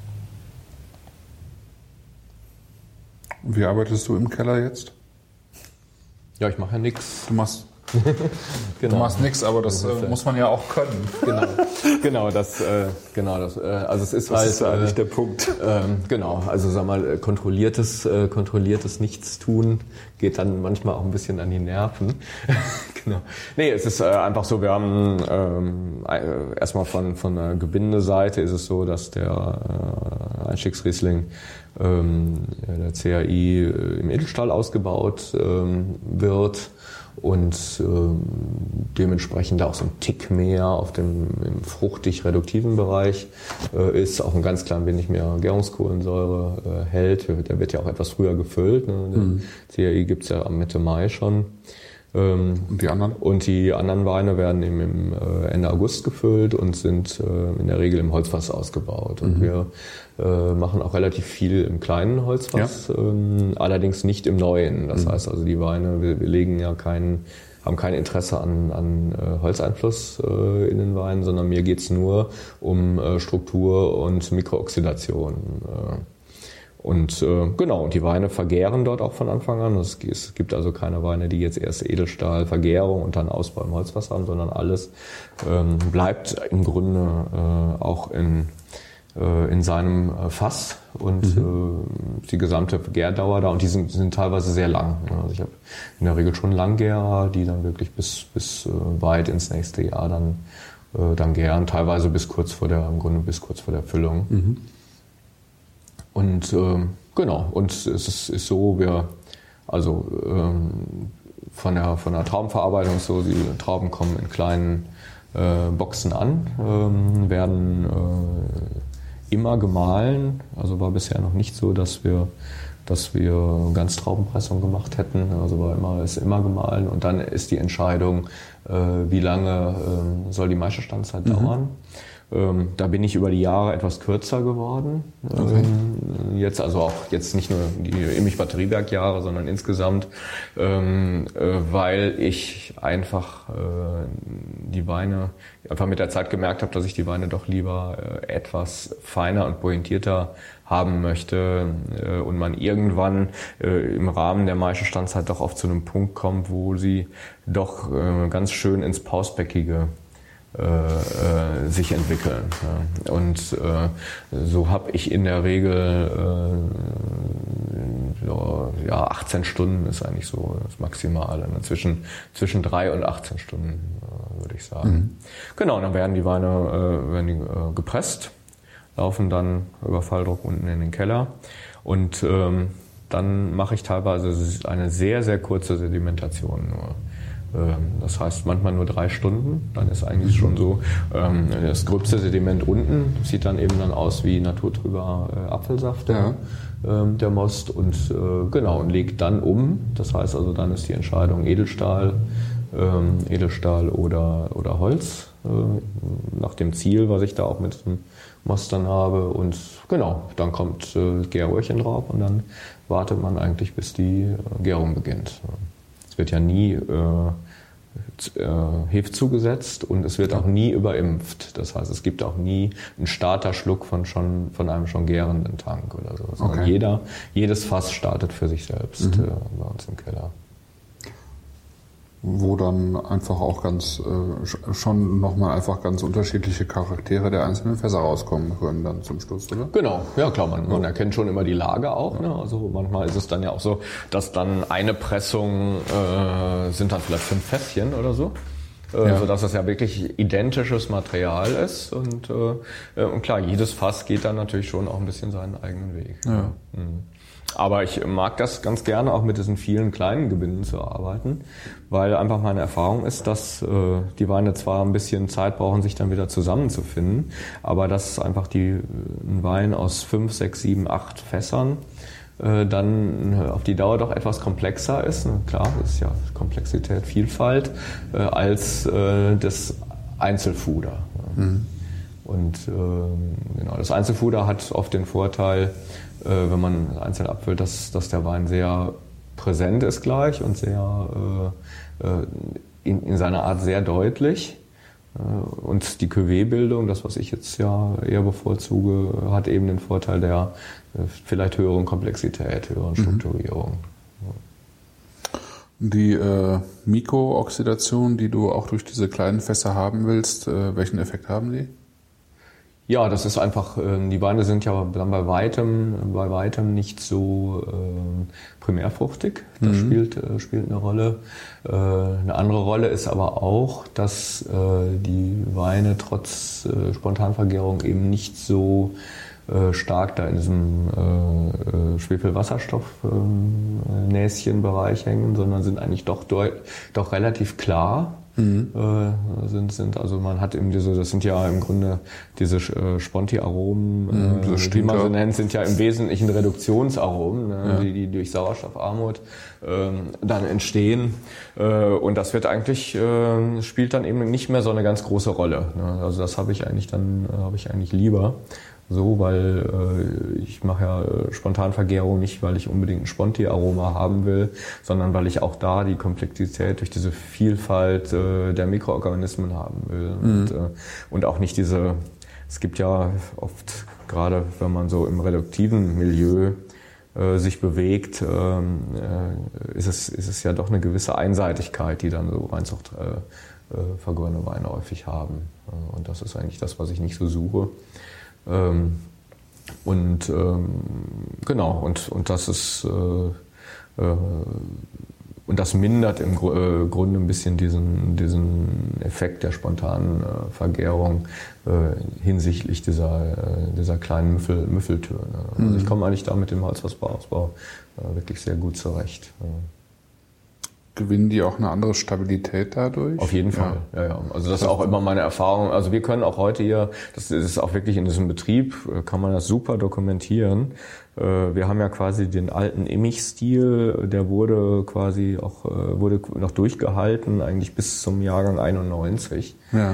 Wie arbeitest du im Keller jetzt? Ja, ich mache ja nichts. Du machst, genau. Du machst nichts, aber das, das äh, muss man ja auch können. Genau, genau, das, äh, genau, das, äh, also es ist das halt. Das ist ja eigentlich äh, der Punkt. Ähm, genau, also sag mal, kontrolliertes, äh, kontrolliertes Nichtstun geht dann manchmal auch ein bisschen an die Nerven. Genau. Nee, es ist äh, einfach so, wir haben ähm, äh, erstmal von, von der Gebindeseite ist es so, dass der äh, Einstiegsriesling ähm, der C A I äh, im Edelstahl ausgebaut ähm, wird und ähm, dementsprechend auch so ein Tick mehr auf dem im fruchtig-reduktiven Bereich äh, ist, auch ein ganz klein wenig mehr Gärungskohlensäure äh, hält. Der wird ja auch etwas früher gefüllt. Ne? Mhm. C A I gibt's ja am Mitte Mai schon. Ähm, und die anderen? Und die anderen Weine werden eben im äh, Ende August gefüllt und sind äh, in der Regel im Holzfass ausgebaut. Und mhm. wir äh, machen auch relativ viel im kleinen Holzfass, ja. ähm, allerdings nicht im neuen. Das mhm. heißt also, die Weine, wir, wir legen ja keinen, haben kein Interesse an, an äh, Holzeinfluss äh, in den Weinen, sondern mir geht's nur um äh, Struktur und Mikrooxidation. Äh, Und äh, genau, und die Weine vergären dort auch von Anfang an. Es, es gibt also keine Weine, die jetzt erst Edelstahlvergärung und dann Ausbau im Holzfass haben, sondern alles ähm, bleibt im Grunde äh, auch in, äh, in seinem äh, Fass und mhm. äh, die gesamte Gärdauer da. Und die sind, sind teilweise sehr lang. Also ich habe in der Regel schon Langgärer, die dann wirklich bis, bis äh, weit ins nächste Jahr dann, äh, dann gären, teilweise bis kurz vor der, im Grunde bis kurz vor der Füllung. Mhm. Und ähm, genau, und es ist, ist so, wir, also ähm, von der von der Traubenverarbeitung so, die Trauben kommen in kleinen äh, Boxen an, ähm, werden äh, immer gemahlen. Also war bisher noch nicht so, dass wir dass wir Ganztraubenpressung gemacht hätten. Also war immer ist immer gemahlen und dann ist die Entscheidung, äh, wie lange äh, soll die Maischestandzeit mhm. dauern. Ähm, da bin ich über die Jahre etwas kürzer geworden. Okay. Ähm, jetzt also auch jetzt nicht nur die Immich-Batterieberg-Jahre, sondern insgesamt, ähm, äh, weil ich einfach äh, die Weine einfach mit der Zeit gemerkt habe, dass ich die Weine doch lieber äh, etwas feiner und pointierter haben möchte äh, und man irgendwann äh, im Rahmen der Maischestandzeit doch oft zu einem Punkt kommt, wo sie doch äh, ganz schön ins Pausbäckige Äh, äh, sich entwickeln. Ja. Und äh, so habe ich in der Regel äh, so, ja, achtzehn Stunden ist eigentlich so das Maximale. Ne? Zwischen, zwischen drei und achtzehn Stunden, äh, würde ich sagen. Mhm. Genau, und dann werden die Weine äh, werden die, äh, gepresst, laufen dann über Falldruck unten in den Keller und ähm, dann mache ich teilweise eine sehr, sehr kurze Sedimentation nur. Das heißt manchmal nur drei Stunden, dann ist eigentlich schon so das gröbste Sediment unten, sieht dann eben dann aus wie naturtrüber Apfelsaft, ja. der Most und genau und legt dann um. Das heißt also dann ist die Entscheidung Edelstahl, Edelstahl oder oder Holz nach dem Ziel, was ich da auch mit dem Most dann habe und genau dann kommt Gärröhrchen drauf und dann wartet man eigentlich bis die Gärung beginnt. Es wird ja nie äh, Hefe zugesetzt und es wird auch nie überimpft. Das heißt, es gibt auch nie einen Starterschluck von schon von einem schon gärenden Tank oder so. Sondern okay. jeder, jedes Fass startet für sich selbst mhm. äh, bei uns im Keller. Wo dann einfach auch ganz äh, schon nochmal einfach ganz unterschiedliche Charaktere der einzelnen Fässer rauskommen können dann zum Schluss, oder? Genau, ja klar, man, man erkennt schon immer die Lage auch. Ne? Also manchmal ist es dann ja auch so, dass dann eine Pressung äh, sind dann vielleicht fünf Fässchen oder so. Äh, ja. Sodass es ja wirklich identisches Material ist und, äh, und klar, jedes Fass geht dann natürlich schon auch ein bisschen seinen eigenen Weg. Ja. Mhm. Aber ich mag das ganz gerne, auch mit diesen vielen kleinen Gebinden zu arbeiten, weil einfach meine Erfahrung ist, dass äh, die Weine zwar ein bisschen Zeit brauchen, sich dann wieder zusammenzufinden, aber dass einfach die, ein Wein aus fünf, sechs, sieben, acht Fässern äh, dann auf die Dauer doch etwas komplexer ist. Ne? Klar, das ist ja Komplexität, Vielfalt, äh, als äh, das Einzelfuder. Mhm. Und äh, genau, das Einzelfuder hat oft den Vorteil, wenn man einzeln abfüllt, dass, dass der Wein sehr präsent ist gleich und sehr äh, in, in seiner Art sehr deutlich. Und die Cuvée-Bildung, das was ich jetzt ja eher bevorzuge, hat eben den Vorteil der vielleicht höheren Komplexität, höheren Strukturierung. Die äh, Mikrooxidation, die du auch durch diese kleinen Fässer haben willst, äh, welchen Effekt haben die? Ja, das ist einfach, die Weine sind ja dann bei weitem, bei weitem nicht so äh, primärfruchtig. Das mhm. spielt, äh, spielt eine Rolle. Äh, eine andere Rolle ist aber auch, dass äh, die Weine trotz äh, Spontanvergärung eben nicht so äh, stark da in diesem äh, Schwefel-Wasserstoff-Näschen-Bereich hängen, sondern sind eigentlich doch, deut- doch relativ klar. Mhm. Äh, sind, sind, also man hat eben diese, das sind ja im Grunde diese äh, Sponti-Aromen, mhm, äh, wie man sie nennt, sind ja im Wesentlichen Reduktionsaromen, ne, ja. die, die durch Sauerstoffarmut äh, dann entstehen. Äh, und das wird eigentlich, äh, spielt dann eben nicht mehr so eine ganz große Rolle. Ne? Also das habe ich eigentlich dann, äh, habe ich eigentlich lieber. So, weil äh, ich mache ja äh, Spontanvergärung nicht, weil ich unbedingt ein Sponti-Aroma haben will, sondern weil ich auch da die Komplexität durch diese Vielfalt äh, der Mikroorganismen haben will. Mhm. Und, äh, und auch nicht diese, es gibt ja oft, gerade wenn man so im reduktiven Milieu äh, sich bewegt, äh, äh, ist es, ist es ja doch eine gewisse Einseitigkeit, die dann so Reinzucht äh, äh, vergorene Weine häufig haben. Äh, und das ist eigentlich das, was ich nicht so suche. Ähm, und ähm, genau, und, und das ist äh, äh, und das mindert im Gr- äh, Grunde ein bisschen diesen, diesen Effekt der spontanen äh, Vergärung äh, hinsichtlich dieser, äh, dieser kleinen Müffel, Müffeltöne. Mhm. Also ich komme eigentlich da mit dem Holzfassbarausbau äh, wirklich sehr gut zurecht. Ja. Gewinnen die auch eine andere Stabilität dadurch? Auf jeden Fall, ja, ja. ja. Also das ist auch immer meine Erfahrung. Also wir können auch heute hier, das ist auch wirklich in diesem Betrieb, kann man das super dokumentieren. Wir haben ja quasi den alten Immich-Stil, der wurde quasi auch wurde noch durchgehalten, eigentlich bis zum Jahrgang einundneunzig. Ja.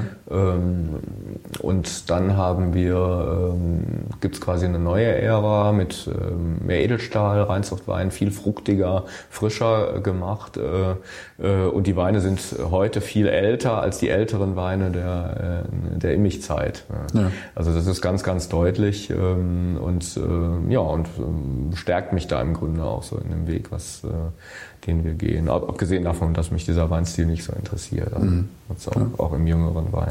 Und dann haben wir, gibt's quasi eine neue Ära mit mehr Edelstahl, Reinzuchtwein, viel fruchtiger, frischer gemacht. Und die Weine sind heute viel älter als die älteren Weine der, der Immich-Zeit. Ja. Also das ist ganz, ganz deutlich und ja, und bestärkt mich da im Grunde auch so in dem Weg, was, den wir gehen. Abgesehen davon, dass mich dieser Weinstil nicht so interessiert. Also mhm. auch, ja. auch im jüngeren Wein.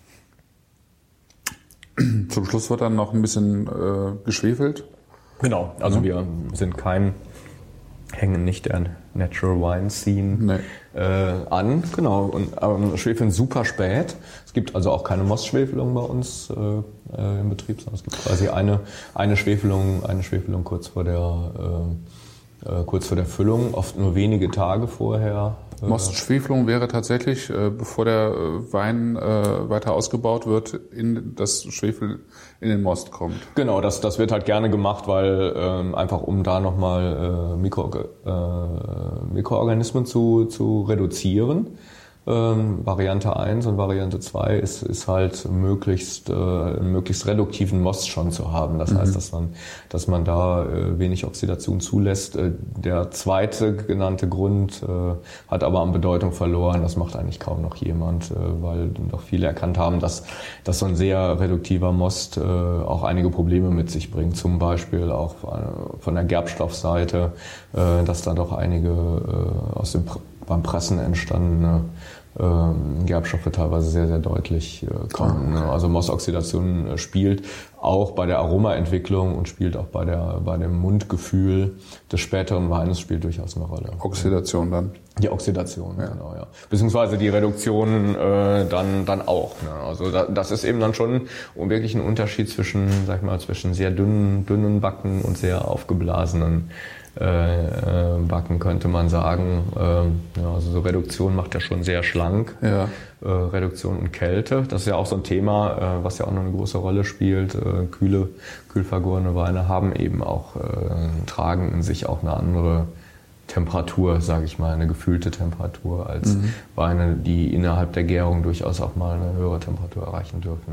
Zum Schluss wird dann noch ein bisschen äh, geschwefelt. Genau, also ja. wir sind kein, hängen nicht der Natural Wine Scene nee. äh, an. Genau, und ähm, schwefeln super spät. Es gibt also auch keine Mostschwefelung bei uns äh, äh, im Betrieb, sondern es gibt quasi eine, eine Schwefelung, eine Schwefelung kurz vor der äh, äh, kurz vor der Füllung, oft nur wenige Tage vorher. Mostschwefelung wäre tatsächlich, äh, bevor der äh, Wein äh, weiter ausgebaut wird, in das Schwefel in den Most kommt. Genau, das, das wird halt gerne gemacht, weil ähm, einfach um da nochmal äh, Mikro, äh, Mikroorganismen zu, zu reduzieren. Ähm, Variante eins und Variante zwei ist, ist halt möglichst, äh, einen möglichst reduktiven Most schon zu haben. Das mhm. heißt, dass man, dass man da äh, wenig Oxidation zulässt. Äh, der zweite genannte Grund äh, hat aber an Bedeutung verloren. Das macht eigentlich kaum noch jemand, äh, weil doch viele erkannt haben, dass, dass so ein sehr reduktiver Most äh, auch einige Probleme mit sich bringt. Zum Beispiel auch äh, von der Gerbstoffseite, äh, dass da doch einige äh, aus dem beim Pressen entstandene äh, Gerbstoffe teilweise sehr, sehr deutlich äh, kommen. Okay. Also Mostoxidation äh, spielt auch bei der Aromaentwicklung und spielt auch bei der bei dem Mundgefühl des späteren Weines spielt durchaus eine Rolle. Oxidation dann? Die Oxidation, ja. Genau, ja. Beziehungsweise die Reduktion äh, dann dann auch. Ne? Also da, das ist eben dann schon wirklich ein Unterschied zwischen, sag ich mal, zwischen sehr dünnen dünnen Backen und sehr aufgeblasenen Äh, Backen, könnte man sagen. Ähm, ja, also so Reduktion macht ja schon sehr schlank. Ja. Äh, Reduktion und Kälte, das ist ja auch so ein Thema, äh, was ja auch noch eine große Rolle spielt. Äh, kühle, kühlvergorene Weine haben eben auch, äh, tragen in sich auch eine andere Temperatur, sage ich mal, eine gefühlte Temperatur als mhm. Weine, die innerhalb der Gärung durchaus auch mal eine höhere Temperatur erreichen dürfen.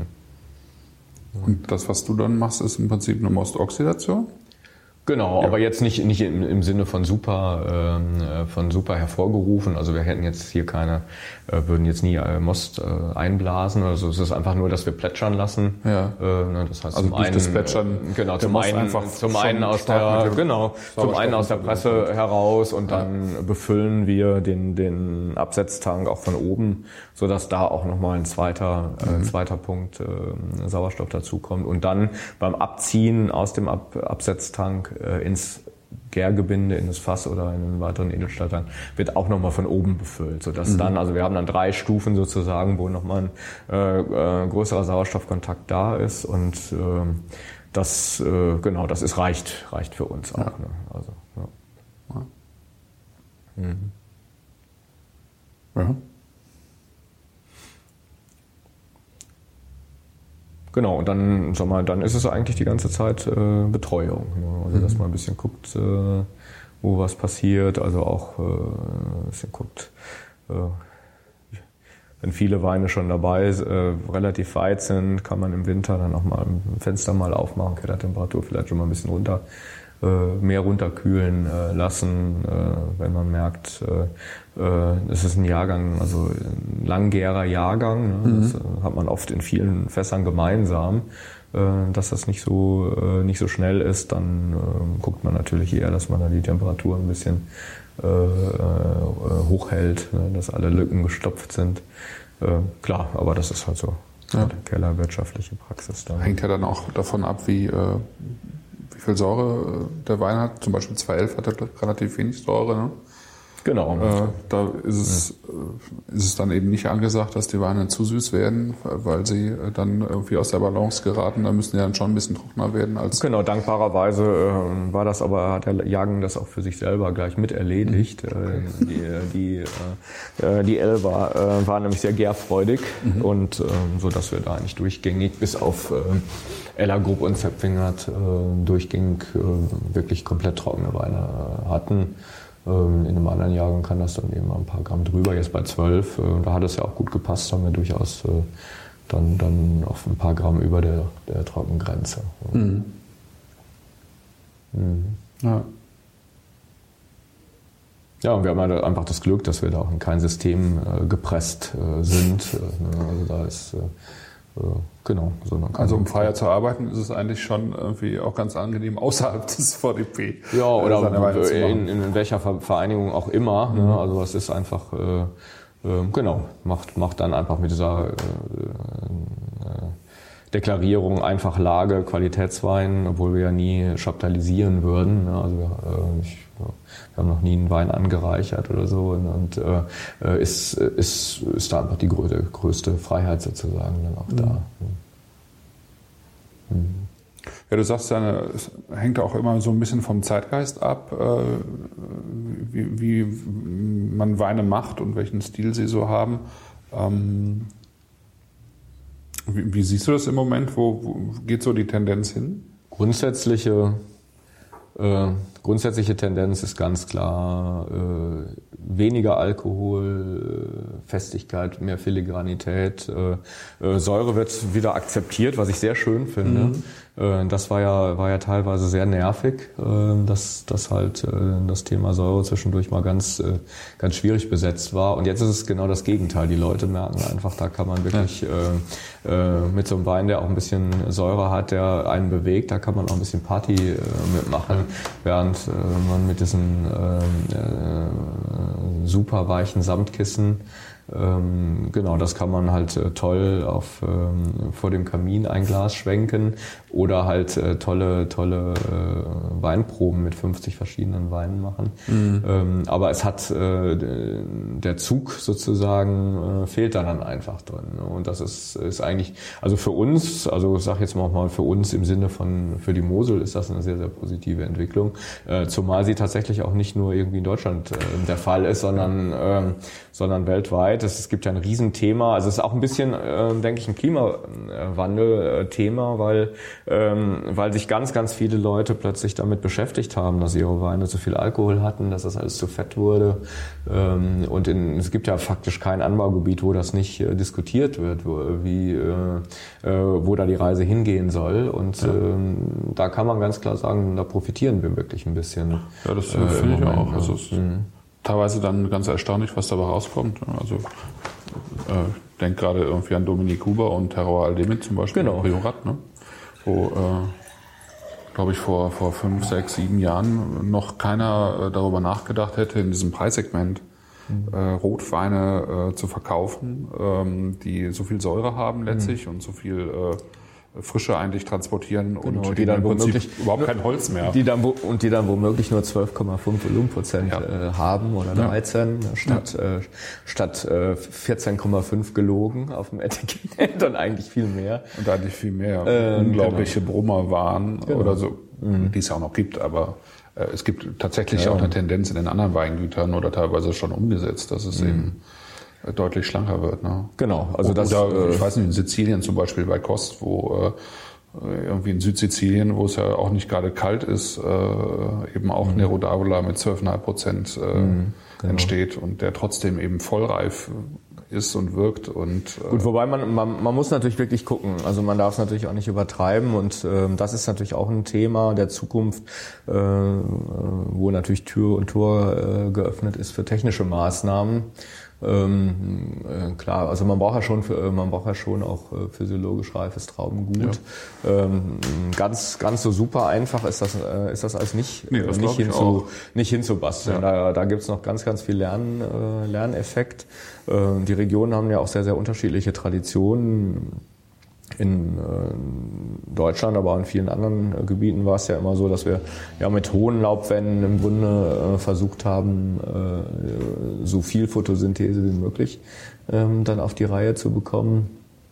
Und das, was du dann machst, ist im Prinzip eine Mostoxidation? Genau, ja. aber jetzt nicht nicht im, im Sinne von super äh, von super hervorgerufen. Also wir hätten jetzt hier keine, äh, würden jetzt nie äh, Most äh, einblasen. Also es ist einfach nur, dass wir plätschern lassen. Ja. Äh, ne, das heißt also zum durch einen, das Plätschern. Äh, genau, zum einen einfach zum einen aus der genau zum einen aus der Presse heraus und ja. dann befüllen wir den den Absetztank auch von oben, so dass da auch noch mal ein zweiter mhm. äh, zweiter Punkt äh, Sauerstoff dazukommt und dann beim Abziehen aus dem Ab- Absetztank ins Gärgebinde, in das Fass oder in einen weiteren Edelstahltank wird auch nochmal von oben befüllt, sodass mhm. dann, also wir haben dann drei Stufen sozusagen, wo nochmal ein äh, äh, größerer Sauerstoffkontakt da ist und äh, das, äh, genau, das ist reicht, reicht für uns auch. Ja. Ne? Also, ja. Ja. Mhm. Ja. Genau, und dann, sag mal, dann ist es eigentlich die ganze Zeit äh, Betreuung. Ne? Also, dass man ein bisschen guckt, äh, wo was passiert, also auch äh, ein bisschen guckt, äh, wenn viele Weine schon dabei äh, relativ weit sind, kann man im Winter dann auch mal ein Fenster mal aufmachen, Kellertemperatur vielleicht schon mal ein bisschen runter, äh, mehr runterkühlen äh, lassen, äh, wenn man merkt, äh, äh, es ist ein Jahrgang, also ein langgärer Jahrgang, ne? Mhm. Das äh, hat man oft in vielen Fässern gemeinsam, äh, dass das nicht so äh, nicht so schnell ist, dann äh, guckt man natürlich eher, dass man da die Temperatur ein bisschen äh, äh, hochhält, ne? Dass alle Lücken gestopft sind. Äh, klar, aber das ist halt so ja. die kellerwirtschaftliche Praxis da. Hängt ja dann auch davon ab, wie, äh, wie viel Säure der Wein hat. Zum Beispiel zwei elf hat er relativ wenig Säure, ne? Genau. Äh, da ist es, ja. ist es dann eben nicht angesagt, dass die Weine zu süß werden, weil sie dann irgendwie aus der Balance geraten. Da müssen die dann schon ein bisschen trockener werden. Als genau, dankbarerweise äh, war das aber, hat der Jagen das auch für sich selber gleich mit erledigt. Mhm. Äh, die die, äh, die Elva äh, war nämlich sehr gärfreudig mhm. und äh, so, dass wir da eigentlich durchgängig bis auf äh, Ella Group und Zepfingert äh, durchgängig äh, wirklich komplett trockene Weine äh, hatten. In einem anderen Jahrgang kann das dann eben ein paar Gramm drüber, jetzt bei zwölf. Da hat es ja auch gut gepasst, haben wir durchaus dann, dann auf ein paar Gramm über der, der Trockengrenze. Mhm. Mhm. Ja. Ja, und wir haben halt einfach das Glück, dass wir da auch in kein System äh, gepresst äh, sind. Also da ist äh, genau. So also um freier zu arbeiten, ist es eigentlich schon irgendwie auch ganz angenehm außerhalb des V D P. Ja, oder in, in welcher Vereinigung auch immer. Mhm. Ne? Also es ist einfach, äh, äh, genau, macht, macht dann einfach mit dieser äh, äh, Deklarierung einfach Lage, Qualitätswein, obwohl wir ja nie chaptalisieren würden. Ne? Also wir, äh, ich, wir haben noch nie einen Wein angereichert oder so und, und äh, ist, ist, ist da einfach die größte, größte Freiheit sozusagen dann auch da. Mhm. Mhm. Ja, du sagst ja, es hängt auch immer so ein bisschen vom Zeitgeist ab, äh, wie, wie man Weine macht und welchen Stil sie so haben. Ähm, wie, wie siehst du das im Moment? Wo, wo geht so die Tendenz hin? Grundsätzliche äh, grundsätzliche Tendenz ist ganz klar äh, weniger Alkohol, äh, Festigkeit, mehr Filigranität. Äh, äh, Säure wird wieder akzeptiert, was ich sehr schön finde. Mhm. Äh, das war ja war ja teilweise sehr nervig, äh, dass dass halt äh, das Thema Säure zwischendurch mal ganz äh, ganz schwierig besetzt war. Und jetzt ist es genau das Gegenteil. Die Leute merken einfach, da kann man wirklich äh, äh, mit so einem Wein, der auch ein bisschen Säure hat, der einen bewegt, da kann man auch ein bisschen Party äh, mitmachen, während äh, man mit diesen äh, äh, super weichen Samtkissen, ähm, genau, das kann man halt äh, toll auf ähm, vor dem Kamin ein Glas schwenken oder halt äh, tolle tolle äh, Weinproben mit fünfzig verschiedenen Weinen machen. Mhm. Ähm, aber es hat äh, der Zug sozusagen äh, fehlt da dann einfach drin. Und das ist ist eigentlich, also für uns, also ich sage jetzt mal für uns im Sinne von für die Mosel ist das eine sehr sehr positive Entwicklung, äh, zumal sie tatsächlich auch nicht nur irgendwie in Deutschland äh, der Fall ist, sondern äh, sondern weltweit. Es gibt ja ein Riesenthema, also es ist auch ein bisschen, äh, denke ich, ein Klimawandel-Thema, weil ähm, weil sich ganz, ganz viele Leute plötzlich damit beschäftigt haben, dass ihre Weine zu viel Alkohol hatten, dass das alles zu fett wurde. Ähm, und in, es gibt ja faktisch kein Anbaugebiet, wo das nicht äh, diskutiert wird, wo, wie, äh, äh, wo da die Reise hingehen soll. Und ja. ähm, da kann man ganz klar sagen, da profitieren wir wirklich ein bisschen. Ja, das äh, finde ich auch. Also es mhm. teilweise dann ganz erstaunlich, was dabei rauskommt. Also äh, ich denke gerade irgendwie an Dominique Huber und Terroir Aldemit zum Beispiel, genau. Priorat, ne? Wo, äh, glaube ich, vor, vor fünf, sechs, sieben Jahren noch keiner äh, darüber nachgedacht hätte, in diesem Preissegment mhm. äh, Rotweine äh, zu verkaufen, ähm, die so viel Säure haben letztlich mhm. und so viel äh, Frische eigentlich transportieren genau, und die dann womöglich überhaupt kein Holz mehr. Die dann, und die dann womöglich nur zwölf Komma fünf Volumenprozent ja. äh, haben oder dreizehn ja. statt, ja. äh, statt äh, vierzehn Komma fünf gelogen auf dem Etikett und eigentlich viel mehr. Und eigentlich viel mehr. Ähm, unglaubliche genau. Brummer waren genau. oder so, mhm. die es ja auch noch gibt, aber äh, es gibt tatsächlich ja. auch eine Tendenz in den anderen Weingütern oder teilweise schon umgesetzt, dass es mhm. eben deutlich schlanker wird. Ne? Genau. Also das, oder, ich weiß nicht, in Sizilien zum Beispiel bei Kost, wo äh, irgendwie in Südsizilien, wo es ja auch nicht gerade kalt ist, äh, eben auch mhm. Nero d'Avola mit zwölf Komma fünf Prozent äh, mhm, genau. entsteht und der trotzdem eben vollreif ist und wirkt. Und äh Gut, wobei man, man man muss natürlich wirklich gucken. Also man darf es natürlich auch nicht übertreiben und äh, das ist natürlich auch ein Thema der Zukunft, äh, wo natürlich Tür und Tor äh, geöffnet ist für technische Maßnahmen. Ähm, äh, klar, also man braucht ja schon, für, man braucht ja schon auch äh, physiologisch reifes Traubengut. Ja. Ähm, ganz, ganz so super einfach ist das, äh, ist das als nicht, nee, das nicht hinzu, nicht hinzubasteln. Ja. Da, da gibt's noch ganz, ganz viel Lern, äh, Lerneffekt. Äh, die Regionen haben ja auch sehr, sehr unterschiedliche Traditionen. In äh, Deutschland, aber auch in vielen anderen äh, Gebieten war es ja immer so, dass wir ja mit hohen Laubwänden im Grunde äh, versucht haben, äh, so viel Photosynthese wie möglich ähm, dann auf die Reihe zu bekommen.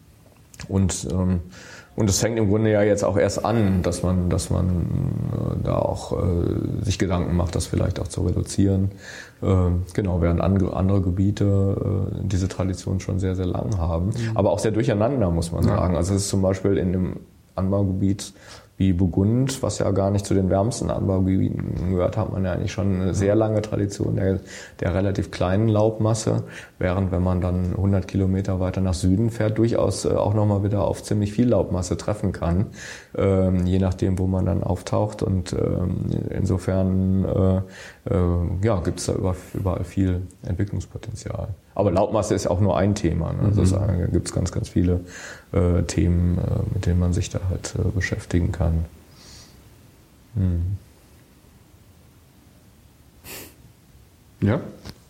Und ähm, und es fängt im Grunde ja jetzt auch erst an, dass man, dass man äh, da auch äh, sich Gedanken macht, das vielleicht auch zu reduzieren. Äh, genau, während andere, andere Gebiete äh, diese Tradition schon sehr, sehr lang haben. Mhm. Aber auch sehr durcheinander, muss man sagen. Ja. Also es ist zum Beispiel in einem Anbaugebiet wie Burgund, was ja gar nicht zu den wärmsten Anbaugebieten gehört, hat man ja eigentlich schon eine sehr lange Tradition der, der relativ kleinen Laubmasse, während wenn man dann hundert Kilometer weiter nach Süden fährt, durchaus auch nochmal wieder auf ziemlich viel Laubmasse treffen kann, ähm, je nachdem, wo man dann auftaucht und ähm, insofern äh, äh, ja, gibt es da überall viel Entwicklungspotenzial. Aber Laubmasse ist auch nur ein Thema. Ne? Also mhm. da gibt es ganz, ganz viele äh, Themen, äh, mit denen man sich da halt äh, beschäftigen kann. Hm. Ja.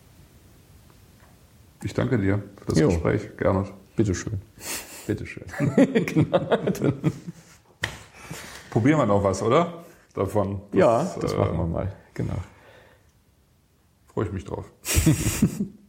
Ich danke dir für das jo. Gespräch, Gernot. Bitteschön. Bitteschön. Genau. Probieren wir noch was, oder? Davon. Das, ja, das äh, machen wir mal. Genau. Freue ich mich drauf.